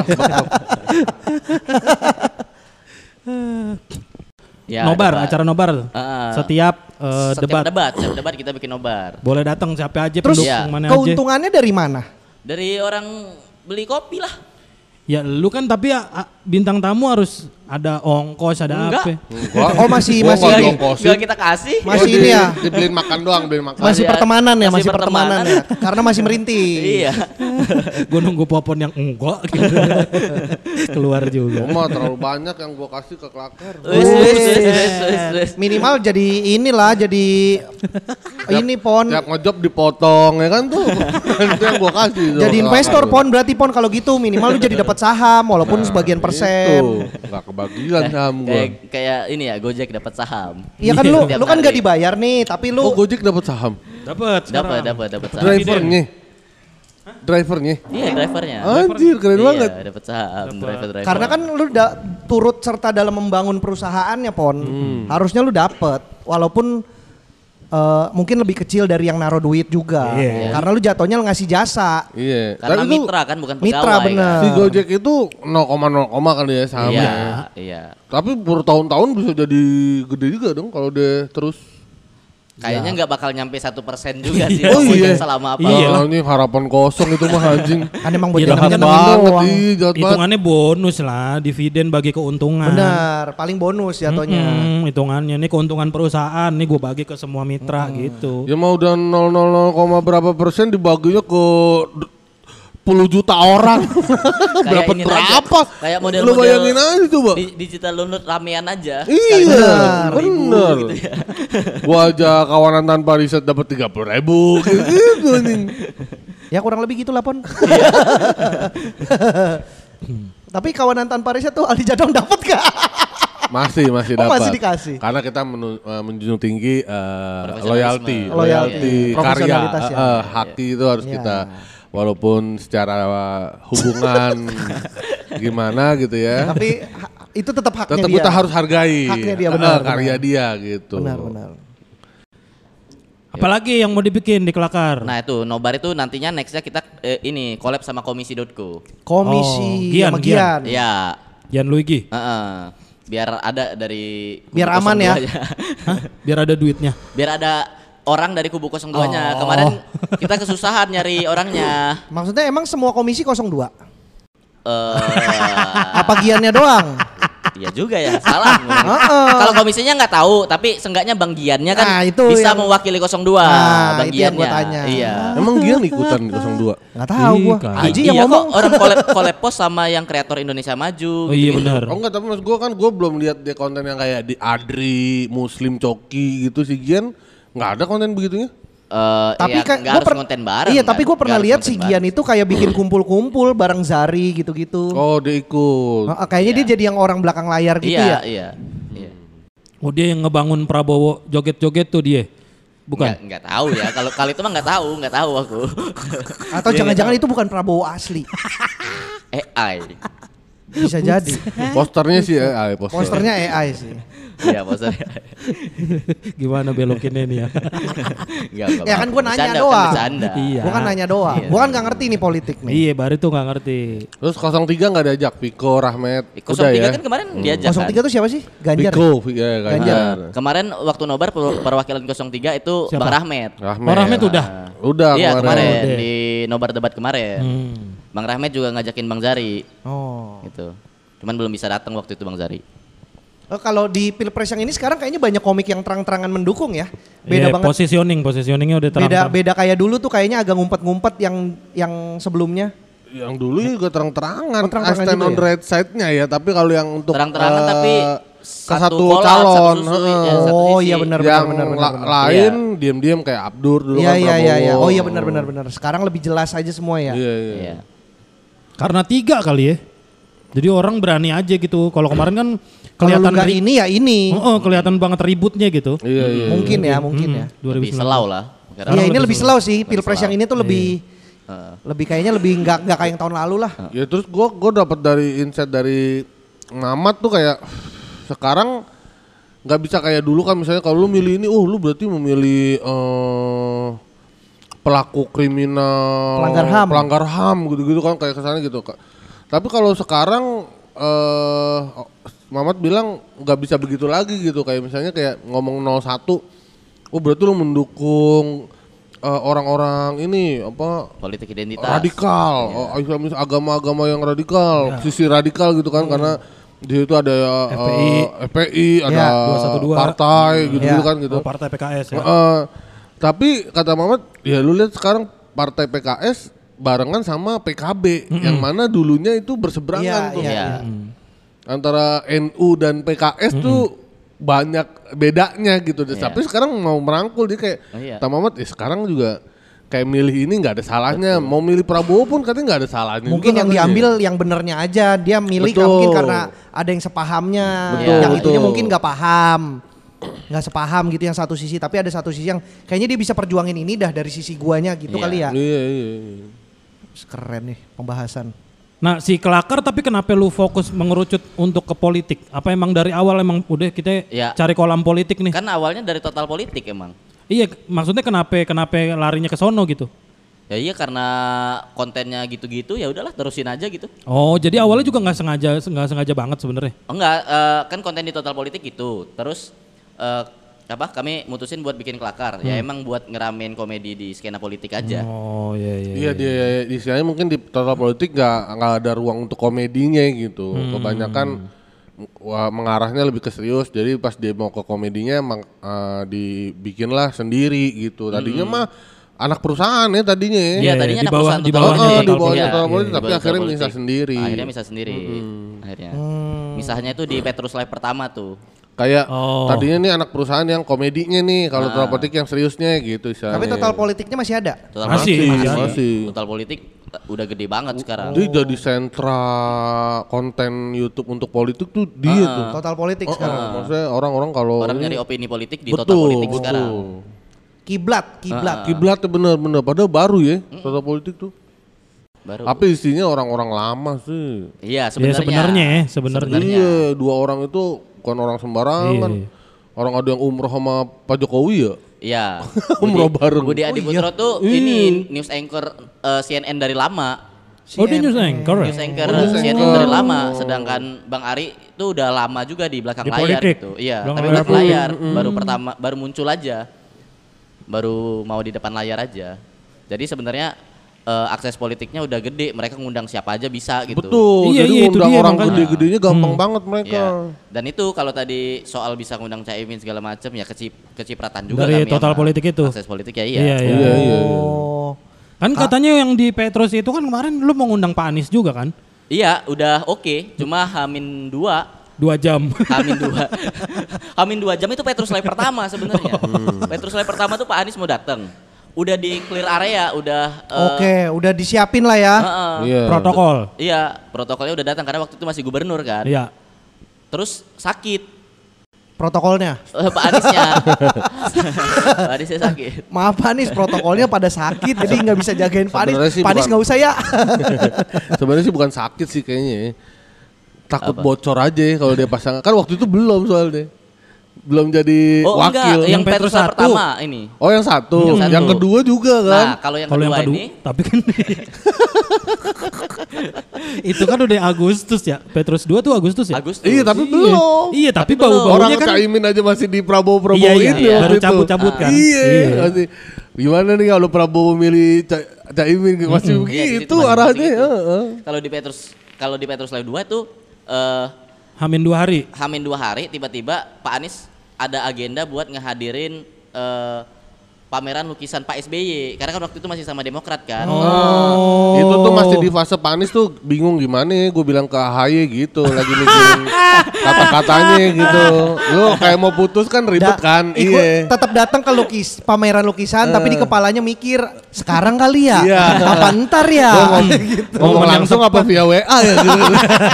Ya, nobar, debat. acara nobar. Setiap Setiap debat. debat kita bikin nobar. Boleh datang siapa aja, Terus pendukung Iya. mana aja. keuntungannya dari mana? Dari orang beli kopi lah. Ya lu kan tapi bintang tamu harus ada ongkos, ada Enggak. apa. Enggak. Oh, masih- Gua masih- nggak Nggak- diongkosin. Enggak kita kasih. Masih Oh, ini ya. Dibeliin makan doang, beliin makan. Masih Iya, pertemanan ya, masih masih pertemanan ya. pertemanan. Karena masih merintih. Iya. Gue nunggu popon yang enggak gitu. Keluar juga. Oma terlalu banyak yang gua kasih ke Klaker. Wis. Minimal jadi inilah, jadi ini Pon. Tiap ngejob dipotong ya kan tuh. Itu yang gua kasih. tuh Jadi ke investor Klaker. Pon, berarti Pon kalau gitu minimal lu jadi dapat saham walaupun sebagian persen. Itu nggak kebagian saham gua. Kayak ini ya Gojek dapat saham. Iya kan lu Tiap kan hari. gak dibayar nih, tapi lu Oh Gojek dapat saham. Dapat Dapat saham. Drivernya. Drivernya. Iya, drivernya. Anjir keren banget. Iya, dapat saham, driver. karena kan lu turut serta dalam membangun perusahaannya Pon. Harusnya lu dapet walaupun mungkin lebih kecil dari yang naruh duit juga. Iya. Karena lu jatuhnya ngasih jasa. Iya. Karena Dan itu mitra kan bukan pegawai. Mitra, bener. si Gojek itu 0,0 kali ya sahamnya. Iya. Tapi bertahun-tahun bisa jadi gede juga dong kalau dia terus. Kayaknya nggak bakal nyampe 1% juga sih. Oh iya. Selama apa? Iya. Ini harapan kosong itu mah anjing. Kan emang buat Iya, nyenengin Jahat banget, doang. iya, jahat banget. Hitungannya bonus lah, dividen bagi keuntungan. Benar, paling bonus jatuhnya. Hitungannya nih keuntungan perusahaan nih gue bagi ke semua mitra gitu. Ya mau udah 0,0 berapa persen dibaginya ke 10 juta orang. Dapat ini aja. berapa? Kayak Lu model-model bayangin aja coba. digital download ramean aja. Iya, Sekali 10.000 bener. gitu ya. Gua aja kawanan tanpa riset dapat 30.000 gitu anjing. Ya kurang lebih gitu lah Pon. Tapi kawanan tanpa riset tuh Ali Jadong dapat gak? Masih Oh, dapat. masih dikasih. Karena kita menjunjung tinggi Profesionalisme. loyalty, Loyalty. karya, Profesionalitas ya. haki itu harus Ya. kita walaupun secara hubungan gimana gitu ya. Tapi itu tetap haknya Tetap dia. kita harus hargai Haknya dia, benar, karya benar. dia gitu. Benar. Apalagi yang mau dibikin di Kelakar? Nah itu nobar itu nantinya nextnya kita ini collab sama komisi.co. Komisi Oh, sama Gian. Gian. Iya. Gian Luigi. Biar ada dari Biar kubu aman ya. 02-nya. Hah? Biar ada duitnya. Biar ada orang dari kubu 02-nya. Kemarin kita kesusahan nyari orangnya. Maksudnya emang semua komisi 02? Eh, Apa Giannya doang? Iya juga ya, salah. Kalau komisinya nggak tahu, tapi seenggaknya Bang Giannya kan Nah, itu bisa yang- mewakili 02. Nah, Bang itu yang gua Giannya. tanya. Iya. Emang Gian ikutan di 02? Gak tahu gua. Ih, Aji Iya yang ngomong. kok orang collab pos sama yang kreator Indonesia Maju. Oh iya gitu-gitu. benar. Oh enggak, tapi mas gue kan gue belum lihat dia konten yang kayak di Adri, Muslim Coki gitu si Gian. Nggak ada konten begitunya. Tapi ya, kan nggak harus konten bareng. Iya, kan? tapi gue pernah Nggak harus lihat konten si Gian itu kayak bikin kumpul-kumpul bareng Zari gitu-gitu. Oh dia ikut. Kayaknya dia jadi yang orang belakang layar gitu Iya, ya. iya. Oh dia yang ngebangun Prabowo joget-joget tuh dia? Bukan? Nggak tahu ya. Kalau itu mah nggak tahu aku. Atau jangan-jangan itu bukan Prabowo asli. AI. Bisa jadi. Posternya sih AI, Posternya AI sih. Iya posternya. Gimana belokinnya nih ya? Enggak. Ya kan gua nanya Bercanda, doang. bercanda. Iya. Gua kan nanya doang. Iya. Gua kan nggak ngerti nih politik nih. Iya, baru tuh nggak ngerti. Terus 03 nggak diajak Piko, Rahmat. 03 Udah ya. kan kemarin diajak 03 tuh siapa sih? Ganjar. Piko, ya Ganjar. Kemarin waktu nobar perwakilan 03 itu Siapa? Bang Rahmat. Oh, Rahmat udah. Udah Iya kemarin Oh, deh. di nobar debat kemarin. Bang Rahmat juga ngajakin Bang Zari Oh. gitu. Cuman belum bisa datang waktu itu Bang Zari. Kalau di Pilpres yang ini sekarang kayaknya banyak komik yang terang-terangan mendukung ya. Beda Iya, banget. positioningnya udah terang. Beda kayak dulu tuh kayaknya agak ngumpet-ngumpet yang sebelumnya. Yang dulu juga terang-terangan, Oh, terang-terangan stand juga on ya? right side-nya ya, tapi kalau yang untuk Terang-terangan tapi ke satu kolak, calon, satu susu, heeh. satu Oh sisi. iya benar. yang benar. lain diam-diam kayak Abdur dulu Iya kan iya Prabowo. iya. Oh iya benar. Sekarang lebih jelas aja semua ya. Iya. Iya. Karena 3 kali ya. Jadi orang berani aja gitu. Kalau kemarin kan Kalau lu kelihatan nggak ini ya ini. kelihatan banget ributnya gitu. Iya. Mungkin ya, mungkin ya. Lebih 2019. selau lah. Iya ini lebih slow sih. Pilpres slow. yang ini tuh lebih kayaknya lebih nggak kayak yang tahun lalu lah. Ya terus gue dapat dari insight dari Mamat tuh kayak sekarang nggak bisa kayak dulu kan, misalnya kalau lu milih ini, lu berarti memilih pelaku kriminal, pelanggar HAM gitu-gitu kan, kayak kesannya gitu. Tapi kalau sekarang Mamat bilang nggak bisa begitu lagi gitu, kayak misalnya kayak ngomong 01, berarti lu mendukung orang-orang ini apa Politik identitas. radikal, Islamis, agama-agama yang radikal, sisi radikal gitu kan, karena di situ ada FPI, ada 212. partai gitu kan gitu. Oh, partai PKS ya. Tapi kata Mamat, ya lu lihat sekarang partai PKS barengan sama PKB, yang mana dulunya itu berseberangan tuh. Iya. Antara NU dan PKS tuh banyak bedanya gitu. Tapi sekarang mau merangkul, dia kayak kata Mamat, sekarang juga kayak milih ini nggak ada salahnya. Betul. Mau milih Prabowo pun katanya nggak ada salahnya. Mungkin yang diambil yang benernya aja. Dia milih mungkin karena ada yang sepahamnya. Yang itunya mungkin nggak paham. Nggak sepaham gitu yang satu sisi. Tapi ada satu sisi yang kayaknya dia bisa perjuangin ini dah dari sisi guanya gitu kali ya. Iya. Keren nih pembahasan. Nah si Kelakar tapi kenapa lu fokus mengerucut untuk ke politik? Apa emang dari awal emang udah kita cari kolam politik nih? Kan awalnya dari total politik emang. Iya maksudnya kenapa larinya ke sono gitu? Ya iya karena kontennya gitu-gitu ya udahlah terusin aja gitu. Oh jadi awalnya juga nggak sengaja banget sebenarnya? Enggak, kan konten di total politik gitu. Terus kami mutusin buat bikin Kelakar. Ya emang buat ngeramein komedi di skena politik aja. Oh iya. Iya di istilahnya mungkin di total politik nggak ada ruang untuk komedinya gitu. Kebanyakan mengarahnya lebih ke serius. Jadi pas dia mau ke komedinya emang dibikinlah sendiri gitu. Tadinya mah anak perusahaan ya tadinya ya. Iya tadinya anak perusahaan di bawahnya total politik, tapi akhirnya misah sendiri. Akhirnya misah sendiri. Misahnya itu di Petrus Live pertama tuh. Kayak tadinya nih anak perusahaan yang komedinya nih, kalau total politik yang seriusnya gitu istilahnya. Tapi total politiknya masih ada? Masih. Total politik udah gede banget sekarang. Dia jadi sentra konten YouTube untuk politik tuh dia tuh. Total politik sekarang. Maksudnya orang-orang kalau orang nyari opini politik di total politik sekarang. Kiblat ya bener-bener, padahal baru ya total politik tuh. Baru. Tapi isinya orang-orang lama sih. Iya sebenarnya. Iya, dua orang itu bukan orang sembarangan. Orang ada yang umroh sama Pak Jokowi ya. Iya. Umroh bareng. Budi Adiputro tuh ini news anchor CNN dari lama. Oh dia news anchor ya? News anchor CNN dari lama. Sedangkan Bang Ari itu udah lama juga di belakang layar gitu. Iya, tapi belakang layar. Baru muncul aja. Baru mau di depan layar aja. Jadi sebenarnya akses politiknya udah gede, mereka ngundang siapa aja bisa gitu. Betul, jadi ngundang orang gede-gedenya gampang banget mereka. Iya. Dan itu kalau tadi soal bisa ngundang Caimin segala macam ya kecipratan juga dari kami total politik itu. Akses politik ya iya. Kan katanya yang di Petrus itu kan kemarin lu mau ngundang Pak Anies juga kan? Iya, udah oke. Cuma Hamin 2 jam. Hamin 2 jam itu Petrus Live pertama sebenarnya. Petrus Live pertama tuh Pak Anies mau datang. Udah di clear area, udah udah disiapin lah ya. Protokol. Iya, protokolnya udah datang karena waktu itu masih gubernur kan. Iya. Terus sakit. Protokolnya? Pak Aniesnya. Pak Aniesnya sakit. Maaf Pak Anies, protokolnya pada sakit jadi nggak bisa jagain Pak Anies. Pak Anies nggak usah ya. Sebenarnya sih bukan sakit sih kayaknya. takut bocor aja kalau dia pasangan. Kan waktu itu belum soalnya. Belum jadi Oh wakil. enggak, yang Petrus Petrus satu. pertama ini. Oh yang satu. Yang Yang satu. kedua juga kan. Nah, kalau yang Kalau kedua yang kedua, ini tapi kan itu kan udah Agustus ya. Petrus 2 tuh Agustus ya. Agustus. Iya tapi belum. Iya, tapi belum. bau-baunya Orang kan Caimin aja masih di Prabowo iya, ini iya, waktu baru itu. cabut-cabut kan. Iya. Masih, gimana nih kalau Prabowo milih Caimin masih Iya, di begitu situ masih arahnya. begitu. Heeh. Kalau di Petrus Live 2 tuh Hamin 2 hari. Hamin 2 hari tiba-tiba Pak Anies ada agenda buat ngehadirin pameran lukisan Pak SBY karena kan waktu itu masih sama Demokrat kan. Oh. Itu tuh masih di fase Panis tuh bingung gimana ya, gue bilang ke AHY gitu lagi mikirin kata-katanya gitu. Lu kayak mau putus kan ribet kan? Iya. Tetap datang ke pameran lukisan tapi di kepalanya mikir sekarang kali ya. Iya. Apa ntar ya? Ngomong, ngomong langsung apa via WA ya gitu.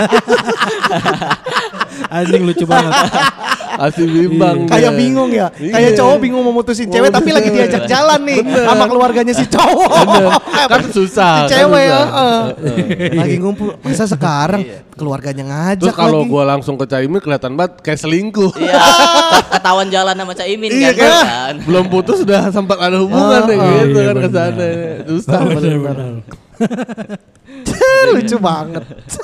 Anjing lucu banget. Asli bimbang. Kayak bingung ya. Iya. Kayak cowok bingung mau mutusin cewek tapi lagi diajak jalan nih sama keluarganya si cowok. Kan susah. Si cewek ya. Lagi ngumpul. Masa sekarang keluarganya ngajak Terus kalau lagi. gue langsung ke Caimin kelihatan banget kayak selingkuh. Iya, ketahuan jalan sama Caimin Iya kan. kan? Belum putus sudah sempat ada hubungan deh gitu iya kan ke benar. sana. Susah. Benar-benar. Lucu banget.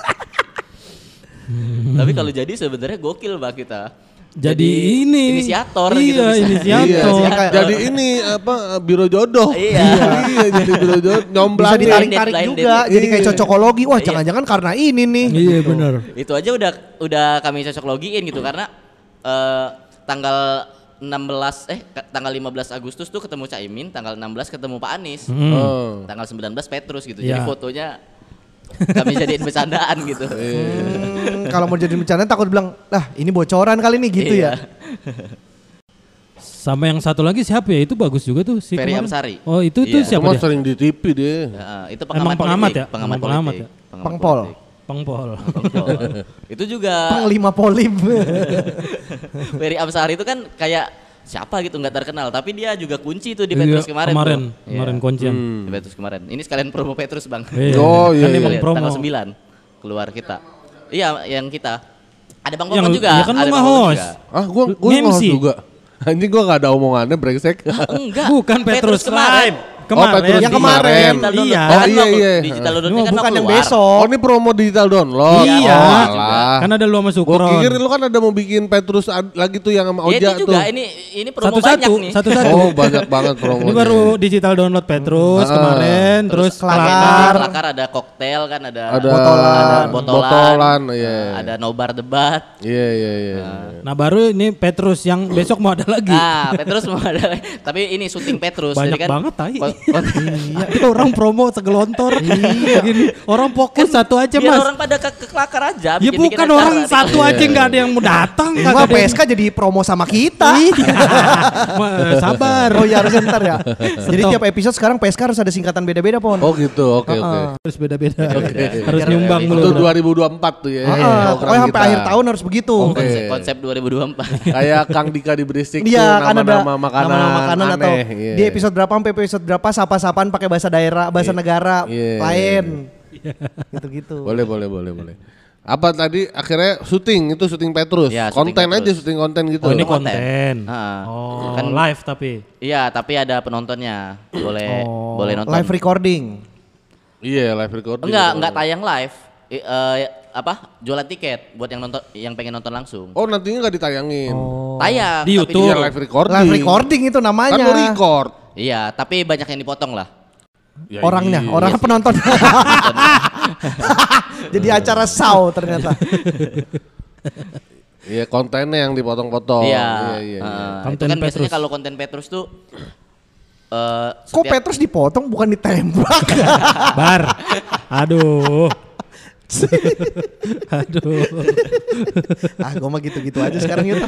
Tapi kalau jadi sebenarnya gokil Mbak kita. Jadi ini inisiator gitu iya, bisa. inisiator. Iya. Jadi ini apa biro jodoh. Iya. Iya jadi biro jodoh Bisa nyomblangin. ditarik-tarik Blind juga. date. Jadi kayak Iya. cocokologi. Wah Iya. jangan-jangan karena ini nih. Iya benar. Itu aja udah kami cocok logiin gitu karena tanggal 15 Agustus tuh ketemu Caimin, tanggal 16 ketemu Pak Anies. Oh. Tanggal 19 Petrus gitu. Iya. Jadi fotonya kami jadiin bercandaan gitu. Kalau mau jadi bercanda takut bilang, lah ini bocoran kali nih gitu Iya. ya. Sama yang satu lagi siapa ya? Itu bagus juga tuh si Ferry kemarin. Amsari. Oh itu tuh Iya. siapa Cuma dia? sering di TV dia. Ya, itu Emang pengamat pengamat politik, ya? pengamat Emang pengamat politik. ya? Pengamat Pengpol. politik. Pengpol. Pengpol. Itu juga Panglima Polim. Ferry Amsari itu kan kayak siapa gitu nggak terkenal, tapi dia juga kunci tuh di Iya, Petrus kemarin. Kemarin tuh. Iya. kuncian. Di Petrus kemarin. Ini sekalian promo Petrus bang. Iya. Oh, iya, Kan iya. emang Lihat, promo. tanggal 9 keluar kita. Iya, yang kita. Ada Bang Yang- Kokon juga. ya kan ada lu Bang mah Kokon host. juga. Ah gua Nge-MC. ngos juga. Anjing gua gak ada omongannya brengsek. Enggak. Bukan Petrus kemarin. Live. Kemarin. Petrus Yang kemarin. Digital download. Iya. Kan Oh, iya, waktu iya. Digital downloadnya Ini kan mau bukan yang keluar. besok. Oh ini promo digital download. Iya. Oh, alah. Kan ada lu sama Gua Sukron. pikir lu kan ada mau bikin Petrus lagi tuh yang sama Ya, Oja ini tuh. juga ini promo banyak Satu-satu, nih. satu-satu. Oh banyak banget promonya. Ini baru digital download Petrus kemarin, terus Kelakar. Kelakar ada koktail kan ada Ada botolan, botolan, iya. ada nobar debat. Iya iya iya. Nah baru ini Petrus yang besok mau ada lagi. Nah, Petrus mau ada. Tapi ini syuting Petrus. Banyak jadi kan banget, tai. Iya. Itu orang promo segelontor. Gini, orang fokus satu aja Biar mas. orang pada ke kelakar aja. Ya bikin-bikin bukan acara. orang satu aja nggak ada yang mau datang. Ini kagak mah ada yang- PSK jadi promo sama kita. Iya. Sabar. Oh ya harus ntar ya. Jadi tiap episode sekarang PSK harus ada singkatan beda-beda Pon. Oh gitu, oke oke. Harus beda-beda. Harus Biar- nyumbang biar- dulu. Itu 2024 tuh ya. program Pokoknya sampai kita. akhir tahun harus begitu. Oke. Konsep 2024. Kayak Kang Dika di Berisik tuh Iya kan ada nama-nama makanan, nama-nama makanan atau aneh, iya. di episode berapa sampai episode berapa sapa-sapaan pakai bahasa daerah, bahasa negara Iya. lain. Gitu-gitu. Boleh. Apa tadi akhirnya syuting itu syuting Petrus. Ya, syuting konten Petrus. aja syuting konten gitu. Oh ini Konten. konten. Heeh. Oh Kan- live tapi. Iya, tapi ada penontonnya. Boleh nonton. Live recording. Iya, live recording. Enggak tayang live. Jualan tiket buat yang nonton yang pengen nonton langsung. Oh, nantinya enggak ditayangin. Tayang Di tapi YouTube. Iya, live recording. Live recording itu Kan namanya. lu record. Iya, tapi banyak yang dipotong lah. Ya, Orangnya, iya. orang penonton. Jadi acara saw ternyata. Iya, kontennya yang dipotong-potong. Iya. Iya. Itu Konten kan biasanya Petrus. kalau konten Petrus tuh Kok Petrus dipotong bukan ditembak? Bar. Aduh. Aduh. Gue mah gitu-gitu aja sekarang gitu.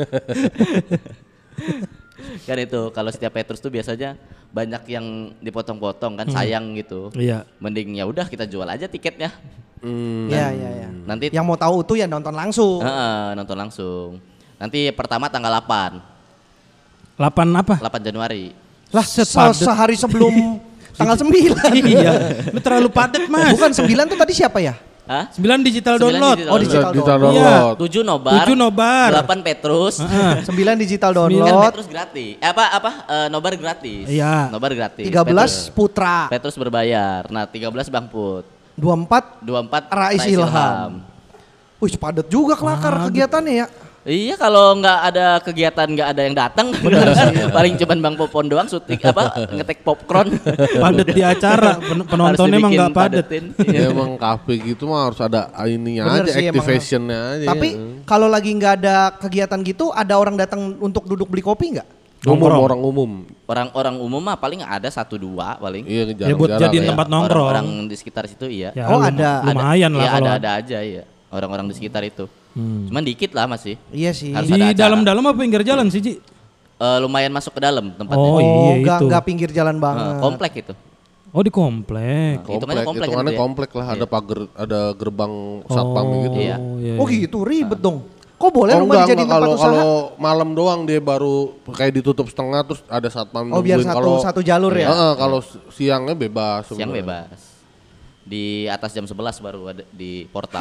kan itu kalau setiap Petrus tuh biasanya banyak yang dipotong-potong kan sayang gitu. Iya. Mending ya udah kita jual aja tiketnya. Iya. Nanti Yang mau tahu utuh ya nonton langsung. nonton langsung. Nanti pertama tanggal 8 apa? 8 Januari. Lah sehari sebelum tanggal 9. Iya. Lu terlalu padat mas. Bukan 9 tuh tadi siapa ya? Hah? 9 digital 9 download. digital Oh, digital Digital download. download. 7 nobar. 7 nobar. 8 Petrus. 9 digital Kan download. Petrus gratis. Nobar gratis. Iya. Nobar gratis. 13 Putra. Petrus berbayar. Nah, 13 Bang Put. 24 24 Rais Ilham. Wih, padat juga kelakar kegiatannya ya. Iya, kalau nggak ada kegiatan, nggak ada yang datang. Paling cuman Bang Popon doang syuting ngetek popcorn. Padat di acara, penontonnya emang nggak padat. Ya emang kafe gitu mah harus ada ininya Bener aja, sih, activationnya aja. Tapi kalau lagi nggak ada kegiatan gitu, ada orang datang untuk duduk beli kopi nggak? orang umum. Orang umum mah paling ada 1-2 paling. Iya, Ya buat jarang-jarang jadiin ya. tempat nongkrong. Orang di sekitar situ iya. Ya, Oh, ada. Lumayan lah Iya, kalau ada aja ya. Orang-orang di sekitar itu. Cuman dikit lah masih. Iya sih. Harus Di ada acara. dalam-dalam apa pinggir jalan sih, Ji? Lumayan masuk ke dalam tempatnya. Oh, iya itu. nggak pinggir jalan banget. Komplek itu. Oh, di komplek. Hitungannya komplek kan hitungannya itu ya? komplek lah, ada pagar, ada gerbang satpam gitu. Iya. iya. Oh gitu, ribet dong. Kok boleh rumah enggak, dijadiin tempat kalau usaha? kalau malam doang dia baru kayak ditutup setengah terus ada satpam Oh, biar nungguin. satu jalur ya? Kalau siangnya bebas. Siang sebenarnya. bebas. Di atas jam 11 baru ada di portal.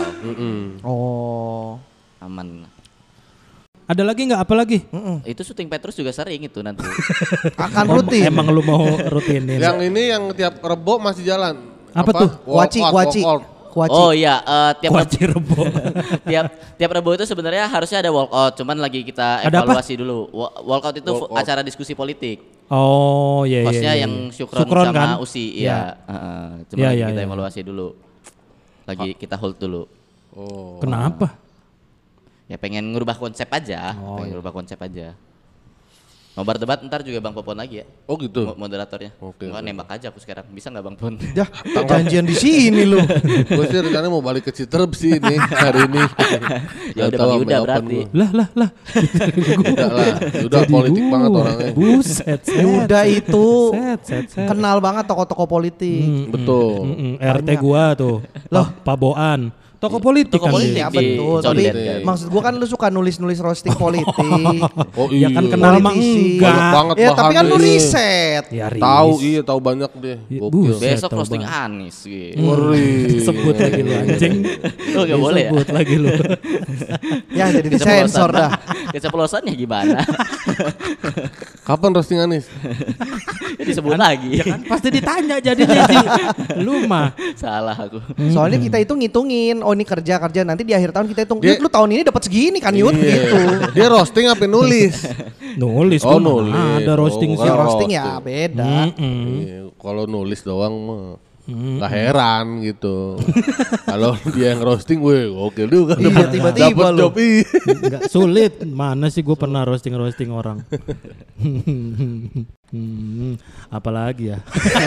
Oh. Aman. Ada lagi nggak? Apa lagi? Itu syuting Petrus juga sering itu nanti. Akan rutin. Emang lu mau rutinin? Yang ini yang tiap Rebo masih jalan. Apa tuh? Kuaci. Oh iya, tiap Kuaci Rebo. tiap Rebo itu sebenarnya harusnya ada walkout, cuman lagi kita Ada apa? evaluasi dulu. Walkout itu acara diskusi politik. Oh iya iya. Hostnya iya. yang Syukron sama kan? Usi, Iya. iya. Cuma Iya, lagi iya, kita iya. evaluasi dulu. Lagi kita hold dulu. Kenapa? Ya pengen ngubah konsep aja, pengen ngubah konsep aja. Nobar debat ntar juga Bang Popon lagi ya. Oh gitu. Moderatornya. Oke, Nggak nembak aja aku sekarang. Bisa nggak Bang Pon? Dah, janjian di sini lu. Gue sih rencananya mau balik ke Citerep sih ini hari ini. Ya udah Bang Yuda berarti. Lah. Udah lah, udah politik banget orangnya. Buset. Yuda itu Set. kenal banget tokoh-tokoh politik. Betul. RT gua tuh. Loh, Pak Boan. Toko politik Toko kan politik. dia. Ya betul, tapi Condet kan. maksud gua kan lu suka nulis-nulis roasting politik. Oh Ya kan kenal mah Politisi. enggak. Banyak banget Ya tapi kan lu bahannya. riset. Ya Tahu, iya tahu banyak deh. Gokil. Buset, Besok tahu roasting banget. Anies gitu. Ngeri. Sebut lagi lu anjing. Oh nggak boleh ya? Sebut lagi lu. Ya jadi disensor dah. Keceplosannya gimana? Kapan roasting Anies? Ya disebut lagi. Pasti ditanya jadinya Ji. Lu mah. Salah aku. Soalnya kita itu ngitungin, oh ini kerja nanti di akhir tahun kita hitung. Dia- Lu tahun ini dapat segini kan Yud Iya. gitu. Dia roasting apa nulis? Nulis Oh, gua mana nulis. ada roasting Oh, sih. Ya bukan roasting ya roasting. beda. Iya, kalau nulis doang mah nggak heran gitu. Kalau dia yang roasting, gue gokil juga. Iya, Dapet- tiba-tiba dapet lu. job, iya. Enggak sulit. Mana sih gue pernah roasting orang. Apalagi ya.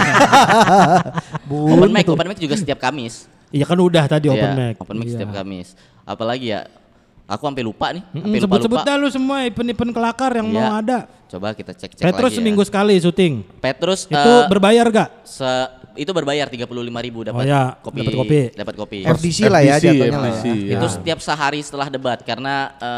Open mic juga setiap Kamis. Iya kan udah tadi open Iya, mic. Open mic Iya. setiap Kamis. Apalagi ya? Aku sampai lupa nih. Sampai Sebut-sebut lupa. dah lu semua event-event kelakar yang Iya. mau ada. Coba kita cek-cek Petrus lagi ya. seminggu sekali syuting. Petrus Itu berbayar gak? itu berbayar 35.000 dapat Oh ya, kopi. dapat kopi. Dapat kopi. FDC lah ya FDC, jatuhnya lah FDC, ya. ya. Itu setiap sehari setelah debat karena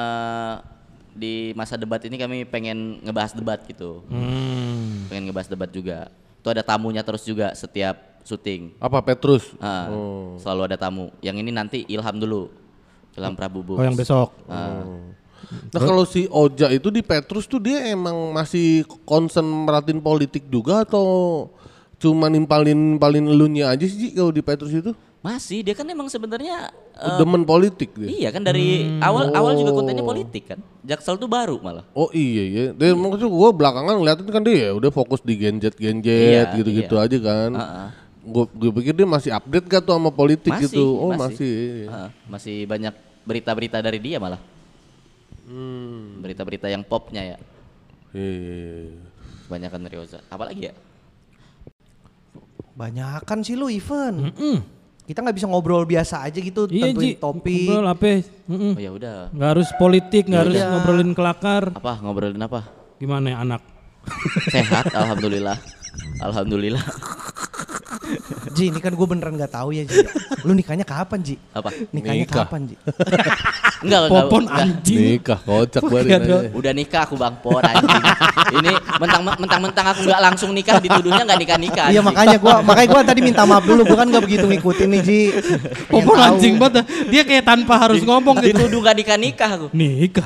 di masa debat ini kami pengen ngebahas debat gitu. Pengen ngebahas debat juga. Itu ada tamunya terus juga setiap syuting. Apa Petrus? Selalu ada tamu. Yang ini nanti Ilham dulu. Ilham Prabowo. Oh yang besok. Nah kalau si Oja itu di Petrus tuh dia emang masih concern merhatiin politik juga atau cuma nimpalin elunya aja sih kalau di Petrus itu? Masih dia kan emang sebenarnya Demen politik dia. iya kan dari awal juga kontennya politik kan. Jaksel tuh baru malah. Oh iya. Dia maksudnya gue belakangan ngeliatin kan dia udah fokus di genjet Iya, gitu-gitu iya. aja kan. Gue pikir dia masih update gak tuh sama politik Masih, gitu. Oh masih. Masih banyak berita-berita dari dia malah. Berita-berita yang popnya ya. Iya. Kebanyakan dari Oza. Apalagi ya? Banyakan sih lu event. Kita nggak bisa ngobrol biasa aja gitu, Iya tentuin Ji. topik. Ngobrol apa? Oh ya udah. Nggak harus politik, nggak harus Iya. ngobrolin kelakar. Apa ngobrolin apa? Gimana ya anak? Sehat, alhamdulillah. Alhamdulillah. Ji, ini kan gue beneran gak tahu ya Ji. Lu nikahnya kapan Ji? Apa? Nikahnya Nikah. kapan Ji? Enggak. Popon anjing. Nikah kocak banget Iya, aja. Udah nikah aku Bang Por anjing. Ini mentang-mentang aku nggak langsung nikah dituduhnya nggak nikah-nikah. Iya anjing. makanya gua tadi minta maaf dulu, gua kan gak begitu ngikutin nih Ji. Popon Pengen tahu. anjing banget. Dia kayak tanpa harus ngomong gitu. Dituduh nggak nikah-nikah aku. Nikah.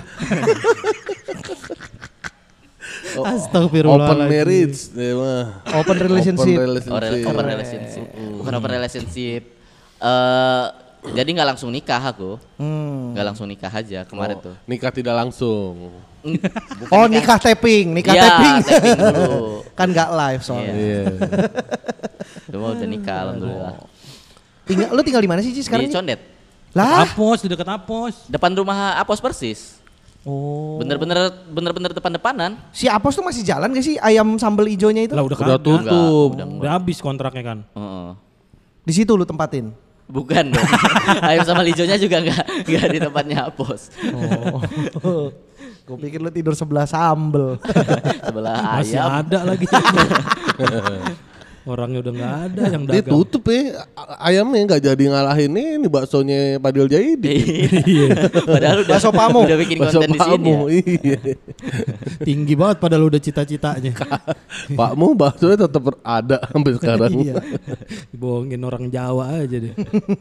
Open Astagfirullahaladzim. marriage, ya mah. Open relationship. Open relationship. Bukan open relationship. Jadi nggak langsung nikah aku. Nggak langsung nikah aja kemarin tuh. Nikah tidak langsung. Bukan Oh nikah taping Iya, taping. taping dulu. Kan gak live soalnya. Iya. Iya. Cuma udah nikah alhamdulillah. Lu tinggal di mana sih Ji sekarang? Di Ji? Condet. Lah, Apos, di dekat Apos. Depan rumah Apos persis. Oh. Bener-bener depan-depanan. si Apos tuh masih jalan gak sih ayam sambal ijonya itu? Lah udah Udah kagak. tutup. Udah habis kontraknya kan. Heeh. Di situ lu tempatin. Bukan dong. Ayam sama lijonya juga nggak di tempatnya Apos. Oh. Gue pikir lu tidur sebelah sambel. Sebelah Masih ayam. ada lagi. Orangnya udah nggak ada yang Dia dagang. tutup ya, ayamnya nggak jadi ngalahin ini baksonya Padil Jaidi. Iya. Padahal udah Bakso Pamo. udah bikin Bakso konten di sini. Pamo, Ya. iya. Tinggi banget padahal udah cita-citanya. Pakmu baksonya tetap ada sampai sekarang. Iya. Dibohongin orang Jawa aja deh.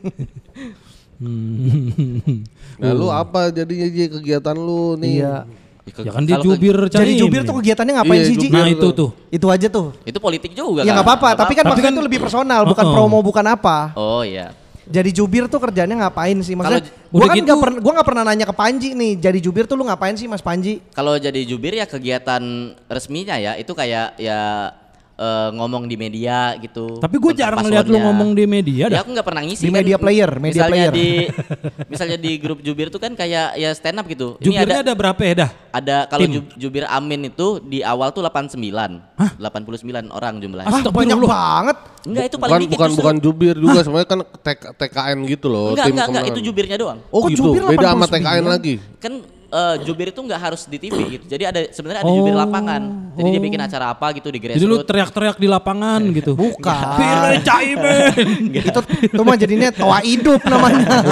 Nah lu apa jadinya Ji, kegiatan lu nih? Iya. Ya kan dia Kalau jubir Jadi jubir tuh kegiatannya ngapain Iya, sih Ji? jubir. Nah itu tuh. Itu aja tuh. Itu politik juga Ya kan? nggak apa-apa, tapi kan maksudnya itu lebih personal, bukan promo, bukan apa. Oh iya. Jadi jubir tuh kerjanya ngapain sih? Maksudnya Kalau gua udah kan gitu- gua nggak pernah nanya ke Panji nih. Jadi jubir tuh lu ngapain sih Mas Panji? Kalau jadi jubir ya kegiatan resminya ya itu kayak ya ngomong di media gitu. Tapi gue tentang jarang lihat lu paslonnya. ngomong di media Ya dah. aku nggak pernah ngisi Di media player, media misalnya player. misalnya di grup jubir tuh kan kayak ya stand up gitu. Jubirnya ada berapa ya dah? Ada kalau Tim. jubir Amin itu di awal tuh 89. 89 orang jumlahnya. Ah, banyak Astagfirullah. banget. Enggak itu paling dikit justru. Bukan jubir juga sebenarnya kan TKN gitu loh. Enggak, tim enggak, kemenangan. itu jubirnya doang. Oh Kok gitu, jubir beda sama 89? TKN lagi. Kan jubir itu nggak harus di TV gitu. Jadi ada sebenarnya ada jubir lapangan. Jadi dia bikin acara apa gitu di Jadi lu grassroots. teriak-teriak di lapangan gitu. Bukan. Pilih Caimin. itu mah jadinya toa hidup namanya.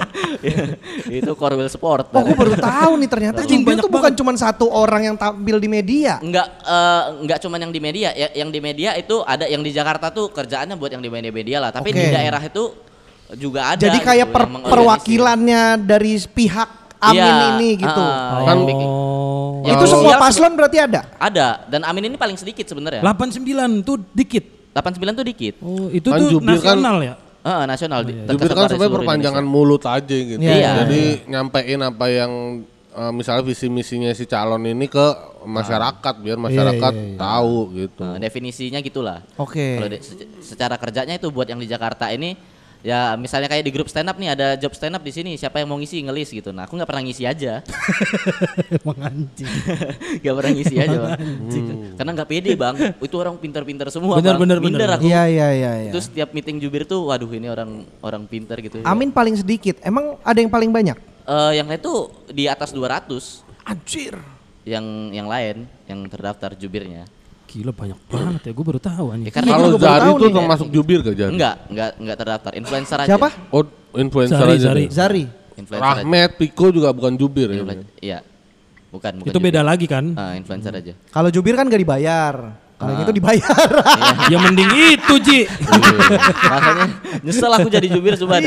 Itu Korwil Sport. Oh, gue baru tahu nih ternyata Anjing, jubir banyak tuh bukan cuma satu orang yang tampil di media. Enggak cuman yang di media, ya, yang di media itu ada yang di Jakarta tuh kerjaannya buat yang di media lah, tapi Oke. di daerah itu juga ada. Jadi kayak gitu, yang mengorganisir. perwakilannya dari pihak Amin Iya, ini gitu. yang Oh. yang Itu semua sosial paslon berarti ada? ada, dan Amin ini paling sedikit sebenarnya. 89 tuh dikit. 89 tuh dikit. Oh, itu Kan tuh jubir kan- nasional ya? Nasional di Jubir kan tersebar di sebenarnya seluruh perpanjangan Indonesia. mulut aja gitu. Iya. Jadi nyampein apa yang misalnya visi misinya si calon ini ke masyarakat biar masyarakat tahu gitu. Definisinya gitulah. Oke. Kalau secara kerjanya itu buat yang di Jakarta ini ya misalnya kayak di grup stand up nih ada job stand up di sini, siapa yang mau ngisi ngelis gitu. Nah, aku nggak pernah ngisi aja. Emang anjing. Gak pernah ngisi aja Bang. Karena nggak pede Bang. Itu orang pintar-pintar semua Bener, Bang. bener, Minder bener. aku. Iya iya iya. Itu setiap meeting jubir tuh waduh ini orang pintar gitu. Amin paling sedikit. Emang ada yang paling banyak? Yang lain tuh di atas 200. Anjir. Yang lain yang terdaftar jubirnya. Gila banyak banget ya, gue baru tahu Ya, anjing. karena Iya, Kalau gua baru Zari tahu tuh nih. termasuk jubir gak Zari? enggak terdaftar, influencer aja. Siapa? Oh influencer Zari, aja. Zari. deh. Zari. Influencer aja. Rahmat, Piko juga bukan jubir ya. Iya. Bukan Itu beda lagi kan? influencer aja. Kalau jubir kan gak dibayar. Kalau yang itu dibayar. Ya mending itu Ji. Makanya nyesel aku jadi jubir coba dah.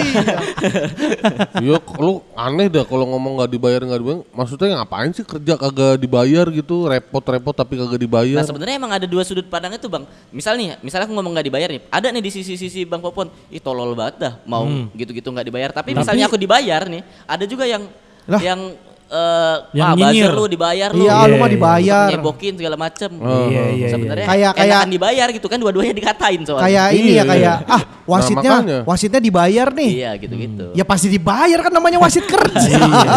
Iya, lu aneh dah kalau ngomong nggak dibayar. Maksudnya ngapain sih kerja kagak dibayar gitu, repot-repot tapi kagak dibayar. Nah sebenarnya emang ada dua sudut pandang itu Bang. Misalnya aku ngomong nggak dibayar nih, ada nih di sisi Bang Popon, ih tolol banget dah, mau gitu-gitu nggak dibayar. Tapi misalnya aku dibayar nih, ada juga yang Lah. yang Yang buzzer nyinyir. lu dibayar lu. Iya, lu mah dibayar. Untuk nyebokin segala macem. Iya. Sebenarnya Kayak- enakan dibayar gitu kan, dua-duanya dikatain soalnya. Kayak ini ya Iya, kayak iya. wasitnya Nah, makanya. wasitnya dibayar nih. Iya gitu-gitu. Ya pasti dibayar kan namanya wasit kerja.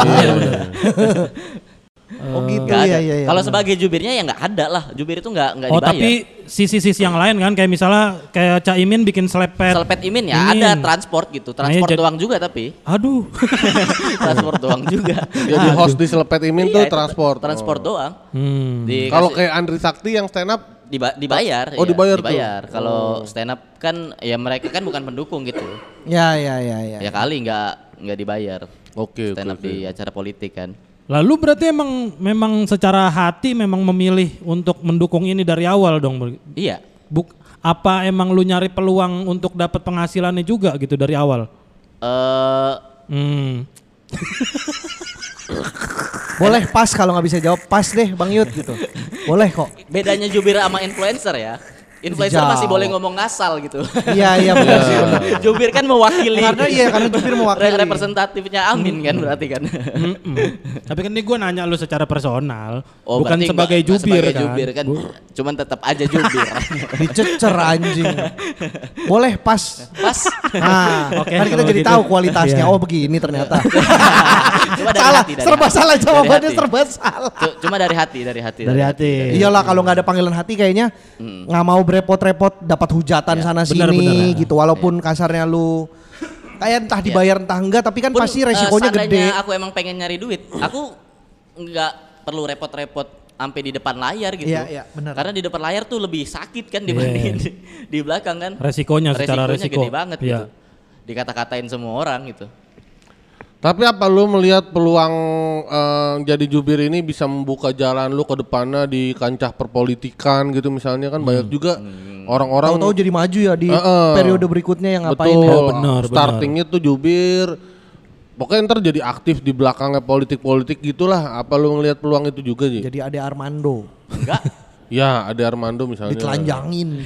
Oh gitu Nggak ya ada. ya ya. Kalau sebagai jubirnya ya nggak ada lah. Jubir itu nggak Oh dibayar. tapi sisi-sisi yang lain kan, kayak misalnya kayak Caimin bikin selepet. Selpet imin ya Imin. ada transport gitu. Transport jadi- doang juga tapi. Aduh. Transport doang juga. Jadi host di Selepet Imin Iya, tuh itu transport. Transport doang. Hmm. Dikasih- Kalau kayak Andri Sakti yang stand up dibayar. Oh, ya, dibayar tuh. dibayar. Kalau stand up kan ya mereka kan bukan pendukung gitu. Ya. Ya kali nggak dibayar. Oke. Stand up di acara politik kan. Lalu berarti memang secara hati memang memilih untuk mendukung ini dari awal dong. Iya. Apa emang lu nyari peluang untuk dapat penghasilannya juga gitu dari awal? Boleh pas kalau nggak bisa jawab pas deh Bang Yud gitu. Boleh kok. Bedanya jubir sama influencer ya. Influencer Jauh. masih boleh ngomong ngasal gitu. Iya benar sih. benar. Jubir kan mewakili. Karena jubir mewakili. Representatifnya Amin kan berarti kan. Tapi kan ini gue nanya lu secara personal, Oh, bukan berarti sebagai nggak jubir sebagai kan. jubir kan. Cuman tetap aja jubir. Dicecer anjing. Boleh pas. Pas. Nah, Oke, kan kita kalau jadi gitu. tahu kualitasnya. Iya. Oh begini ternyata. Cuma dari Salah, hati, dari serba hati. salah Dari jawabannya hati. serba salah. Cuma dari hati. Dari hati. Iyalah kalau nggak ada panggilan hati kayaknya nggak mau berepot-repot dapat hujatan sana benar, sini benar. gitu. Walaupun kasarnya lu kayak entah dibayar entah enggak, tapi kan Pun, pasti resikonya seandainya gede. aku emang pengen nyari duit, aku nggak perlu repot-repot sampai di depan layar gitu. Iya, benar. Karena di depan layar tuh lebih sakit kan dibandingin di belakang kan. Resikonya secara resiko. gede banget Iya. gitu. Dikata-katain semua orang gitu. Tapi apa lu melihat peluang jadi jubir ini bisa membuka jalan lu ke depannya di kancah perpolitikan gitu misalnya kan banyak juga orang-orang Tahu-tahu jadi maju ya di periode berikutnya yang ngapain betul, ya. benar. startingnya tuh jubir. Pokoknya ntar jadi aktif di belakangnya politik-politik gitulah. Apa lu ngelihat peluang itu juga Ji? Jadi Ade Armando Enggak. Ya ada Armando misalnya. ditelanjangin.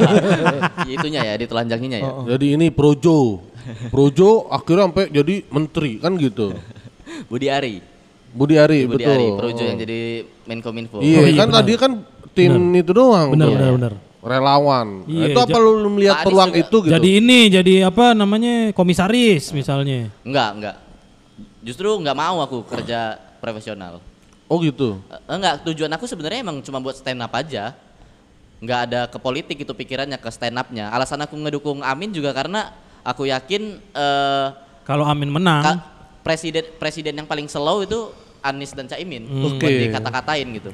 Itunya ya, ditelanjanginya ya. Jadi ini Projo akhirnya sampai jadi menteri kan gitu. Budi Ari. Budi Ari Budi betul. Ari, Projo yang jadi Menkominfo. Iya Oh, iya, kan benar. tadi kan tim itu doang. Benar, tuh. benar. Relawan. Iya, Itu apa lu melihat Pak peluang Anies juga. itu gitu? Jadi apa namanya komisaris misalnya. Enggak. Justru enggak mau aku kerja profesional. Oh gitu. Enggak, tujuan aku sebenarnya emang cuma buat stand up aja. Enggak ada ke politik itu pikirannya, ke stand up-nya. Alasan aku ngedukung Amin juga karena aku yakin Kalau Amin menang, presiden yang paling slow itu Anies dan Caimin. Oke. Buat dikata-katain gitu.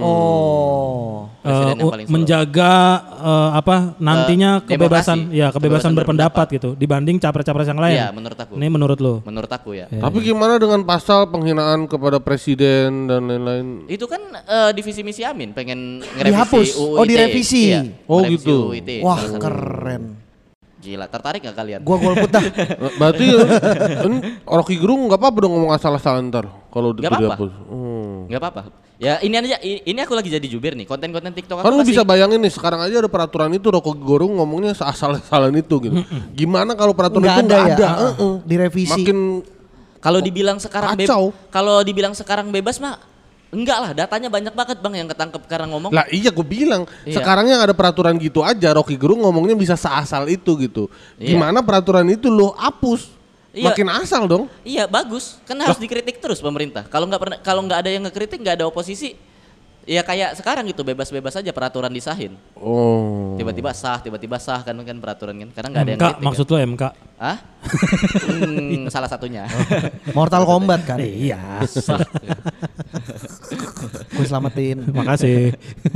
Oh. Presiden yang paling slow. menjaga nantinya kebebasan demokrasi. kebebasan berpendapat gitu dibanding capres-capres yang lain. Iya, menurut aku. Ini menurut lu. Menurut aku ya. Tapi gimana dengan pasal penghinaan kepada presiden dan lain-lain? Itu kan divisi misi Amin pengen Dihapus. ngerevisi UU Oh, ITE. direvisi. Iya, Oh, merevisi gitu. UU ITE. Wah, Salah satu. keren. Gila, tertarik gak kalian? Gua golput dah. Berarti Rocky Gerung nggak apa-apa dong ngomong asal-asalan ntar kalau Nggak apa-apa. dihapus. Nggak apa-apa. Ya ini aja, ini aku lagi jadi jubir nih. Konten-konten TikTok aku Kan lu masih- bisa bayangin nih sekarang aja ada peraturan itu Rocky Gerung ngomongnya asal-asalan itu gitu. Gimana kalau peraturan Nggak itu nggak ada ada? ya? Direvisi. Makin Kalau dibilang sekarang Kacau. kalau dibilang sekarang bebas mah enggak lah, datanya banyak banget Bang yang ketangkep karena ngomong. lah iya gue bilang Iya. sekarang yang ada peraturan gitu aja Rocky Gerung ngomongnya bisa seasal itu gitu. Iya. Gimana peraturan itu lo hapus? Iya. Makin asal dong. Iya, bagus. Kan harus dikritik terus pemerintah. Kalau nggak ada yang ngekritik, nggak ada oposisi. Ya kayak sekarang gitu bebas-bebas aja peraturan disahin. Oh. Tiba-tiba sah kan peraturan kan. Karena nggak ada yang MK kritik. maksud lu MK. Hah? Salah satunya. Mortal Kombat kan. Iya. Gue selamatin. Makasih.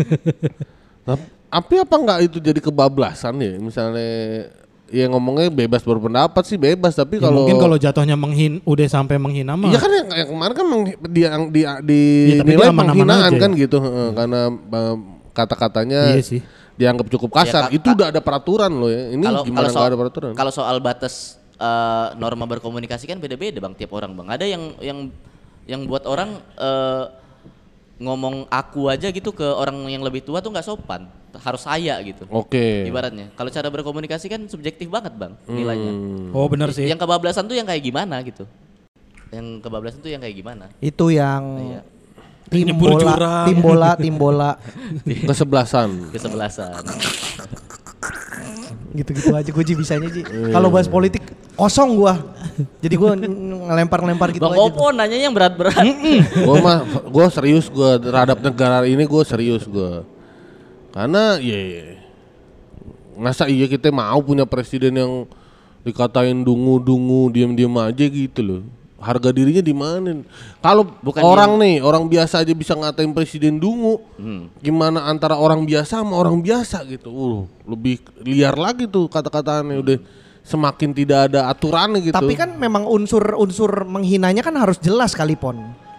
Tapi apa nggak itu jadi kebablasan ya? Misalnya ya ngomongnya bebas berpendapat sih bebas tapi Ya, kalau mungkin kalau jatuhnya udah sampai menghina mah. iya kan yang kemarin kan di Ya, tapi nilai dia aman-aman penghinaan aja kan ya. gitu karena kata-katanya Iya sih. dianggap cukup kasar. Ya, itu udah ada peraturan loh ya. Ini gimana nggak ada peraturan? Kalau soal batas norma berkomunikasi kan beda-beda Bang tiap orang Bang. Ada yang buat orang ngomong aku aja gitu ke orang yang lebih tua tuh nggak sopan, harus saya gitu. Oke. Ibaratnya. Kalau cara berkomunikasi kan subjektif banget Bang nilainya. Oh benar sih. Yang kebablasan tuh yang kayak gimana gitu. Yang kebablasan tuh yang kayak gimana? Itu yang Iya. Nyebur jurang. tim bola. Kesebelasan. Kesebelasan. Gitu-gitu aja gue Ji bisanya Ji. Kalau bahas politik kosong gua. Jadi gua ngelempar-lempar gitu Bang aja. Opo nanya yang berat-berat. Gue serius gue terhadap negara ini gue serius gue. Karena ya masa iya kita mau punya presiden yang dikatain dungu-dungu diam-diam aja gitu loh. harga dirinya di mana? Kalau orang biasa aja bisa ngatain presiden dungu, gimana antara orang biasa sama orang biasa gitu? Lebih liar lagi tuh kata-katanya, udah semakin tidak ada aturannya gitu. Tapi kan memang unsur menghinanya kan harus jelas kali Pon.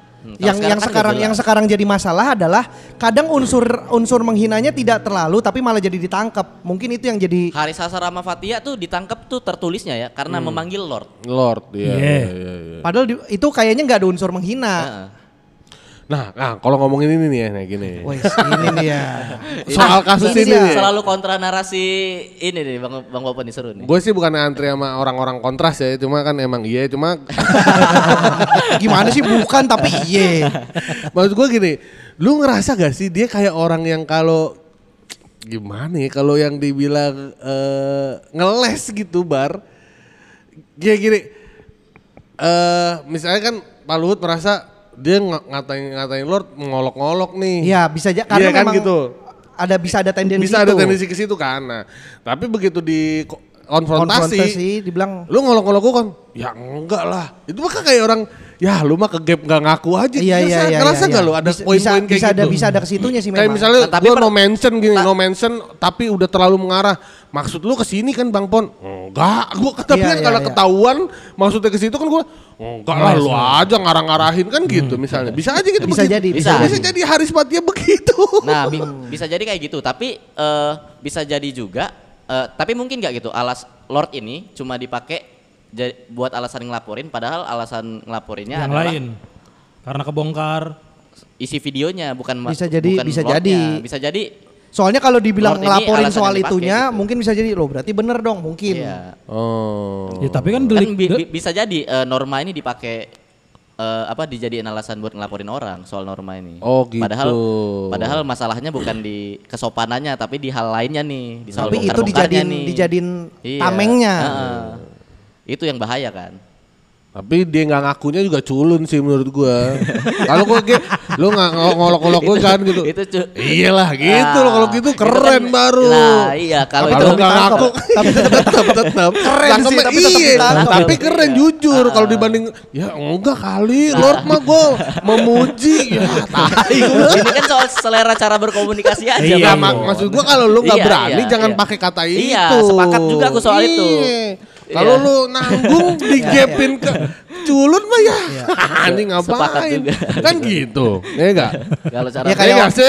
Yang sekarang jadi masalah adalah kadang unsur menghinanya tidak terlalu tapi malah jadi ditangkap. Mungkin itu yang jadi Haris Hasan Rama Fathia tuh ditangkap tuh tertulisnya ya karena memanggil Lord. Iya. Padahal itu kayaknya nggak ada unsur menghina. Nah, kalau ngomongin ini nih ya, nah gini. Wih, ini nih ya. Soal kasus ini nih. Selalu kontra narasi ini nih Bang Popon seru nih. Gue sih bukan antri sama orang-orang kontras ya, cuma kan emang cuma Gimana sih bukan tapi iya. Maksud gue gini, lu ngerasa gak sih dia kayak orang yang kalau gimana ya, kalau yang dibilang ngeles gitu Bar. Gini, misalnya kan Pak Luhut merasa dia ngatain Lord ngolok-ngolok nih. Iya bisa aja karena kan memang gitu. Bisa ada tendensi bisa ada tendensi ke situ kan. Nah, tapi begitu di konfrontasi dibilang lu ngolok-ngolok gua kan. Ya enggak lah. Itu mah kayak orang ya lu mah ke gap enggak ngaku aja. Iya. Ngerasa enggak lu ada poin-poin kayak gitu? Bisa ada ke situnya sih kayak memang. misalnya gua no mention tapi udah terlalu mengarah. Maksud lu ke sini kan Bang Pon? Enggak, gua tapi kan kalau ketahuan maksudnya ke situ kan gua enggak lah lu aja ngarah-ngarahin kan gitu misalnya. Bisa aja gitu. Bisa jadi Haris Fathia begitu. Nah, bisa jadi kayak gitu, tapi bisa jadi juga tapi mungkin enggak gitu. Lord ini cuma dipakai buat alasan ngelaporin padahal alasan ngelaporinnya yang adalah lain. Karena kebongkar isi videonya bukan bisa jadi. Bisa jadi. Soalnya kalau dibilang ngelaporin soal itunya gitu. Mungkin bisa jadi loh berarti bener dong mungkin. Iya. Ya tapi kan bisa jadi norma ini dipakai dijadiin alasan buat ngelaporin orang soal norma ini. Oh gitu. Padahal masalahnya bukan di kesopanannya tapi di hal lainnya nih. Di soal tapi itu dijadiin tamengnya. Itu yang bahaya kan. Tapi dia nggak ngakunya juga culun sih menurut gua. Kalau gua lu nggak ngolok-ngolok gua kan gitu. Iyalah gitu loh kalau gitu keren baru. Nah iya kalau itu nggak ngaku tetap keren sih tapi keren jujur kalau dibanding ya enggak kali Lord mah gua memuji ya tai. Ini kan soal selera cara berkomunikasi aja. Iya maksud gua kalau lu nggak berani jangan pakai kata itu. Iya sepakat juga aku soal itu. Kalau lu nanggung digepin ke culun mah ya anjing ngapain kan gitu ya enggak kalau cara kayak sih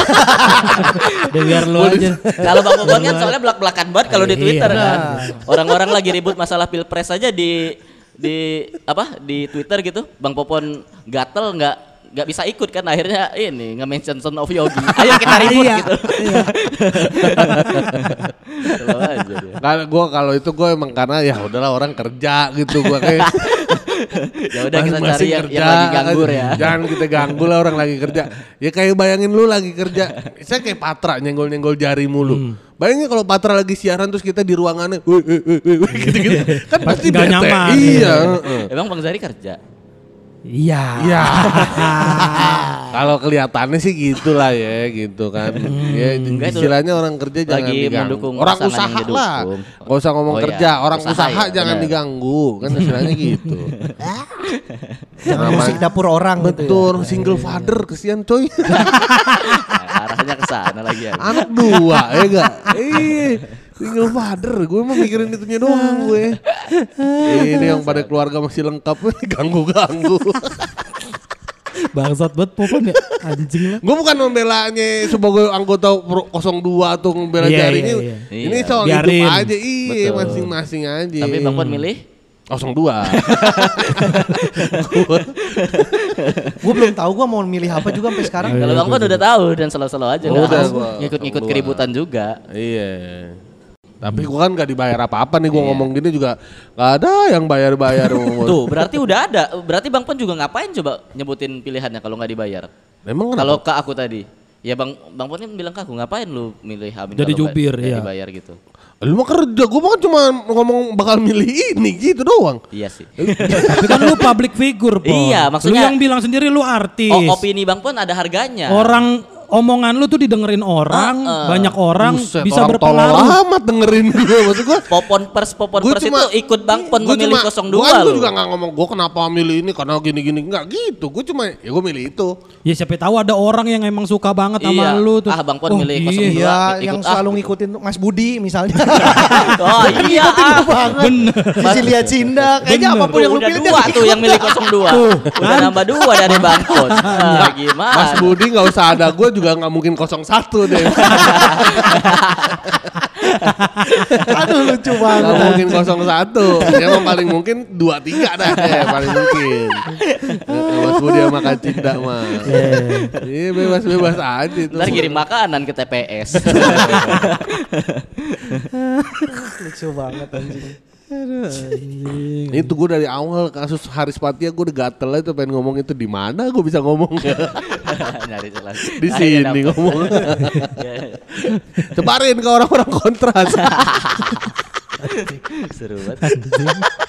biar lu aja kalau Bang Popon kan soalnya belak-belakan banget kalau di Twitter kan orang-orang lagi ribut masalah pilpres aja di Twitter gitu Bang Popon gatel nggak bisa ikut kan akhirnya ini nge-mention Son of Yogi. Ayo kita ribut gitu. Kalau itu gue emang karena ya udahlah orang kerja gitu gue kayak ya udah kita cari yang lagi nganggur ya. Jangan kita ganggu lah orang lagi kerja. Ya kayak bayangin lu lagi kerja. Saya kayak Patra nyenggol-nyenggol jari mulu. Bayangin kalau Patra lagi siaran terus kita di ruangannya gitu-gitu. Kan pasti nggak nyaman. Iya. Emang Bang Zari kerja? Iya. Kalau kelihatannya sih gitulah ya gitu kan. Ya istilahnya orang kerja jangan diganggu. Orang usaha lah. Gak usah ngomong kerja, orang usaha jangan diganggu. Kan istilahnya gitu. Jangan musik dapur orang. Betul, single father kesian coy. Arahnya ke sana lagi ya. Anak 2 ya enggak? Single father, gue emang mikirin itunya doang gue. Ini yang pada keluarga masih lengkap, ganggu-ganggu. Bangsat banget Popon ya, anjing lah. Gue bukan membelanya sebagai anggota 02 atau membela jaring ini. Ini soal hidup aja, masing-masing aja. Tapi Bang Pon milih? 02. Gue belum tahu gue mau milih apa juga sampai sekarang. Kalau Bang Pon udah tahu dan selalu aja ngikut-ngikut keributan juga. Iya. Tapi gue kan gak dibayar apa-apa nih gue ngomong gini juga gak ada yang bayar-bayar. Tuh berarti udah ada. Berarti Bang Pon juga ngapain coba nyebutin pilihannya kalau gak dibayar? Memang kalau ke aku tadi. Ya Bang Pon kan bilang ke aku ngapain lu milih Amin jadi jubir ya. Dibayar gitu. Lu mah kerja, gue mah cuma ngomong bakal milih ini gitu doang. Iya sih. Tapi kan lu public figure, Pon. Iya, maksudnya lu yang bilang sendiri lu artis. Opini Bang Pon ada harganya. omongan lu tuh didengerin orang, banyak orang Buset, bisa orang tolol berpengaruh. amat dengerin gue. Maksud gue Popon Pers itu ikut Bang Pon memilih 02 gue loh. juga gak ngomong gue kenapa milih ini karena gini-gini. Enggak gitu. Gue cuma ya gue milih itu. Ya siapa tahu ada orang yang emang suka banget sama lu tuh. Bang Pon milih 02. Iya, ikut, yang selalu ngikutin Mas Budi misalnya. Oh iya. Bener. Cecilia Cinda, kayaknya apapun yang lu Udah pilih dua dia tuh yang milih 02. Udah nambah 2 dari Bang Pon. Gimana? Mas Budi gak usah ada gue juga gak mungkin 01 deh. Aduh lucu Gak banget. mungkin 01. Emang paling mungkin 23 dah ya paling mungkin. Mas Budi sama Kak Cinda mah. Iya bebas-bebas aja itu. Ntar kirim makanan ke TPS. Lucu banget anjing. Itu gue dari awal kasus Haris Patia gue udah gatel aja pengen ngomong itu di mana gue bisa ngomong. Nyari celah. Di sini ngomong. Sebarin ke orang-orang kontras. Seru banget.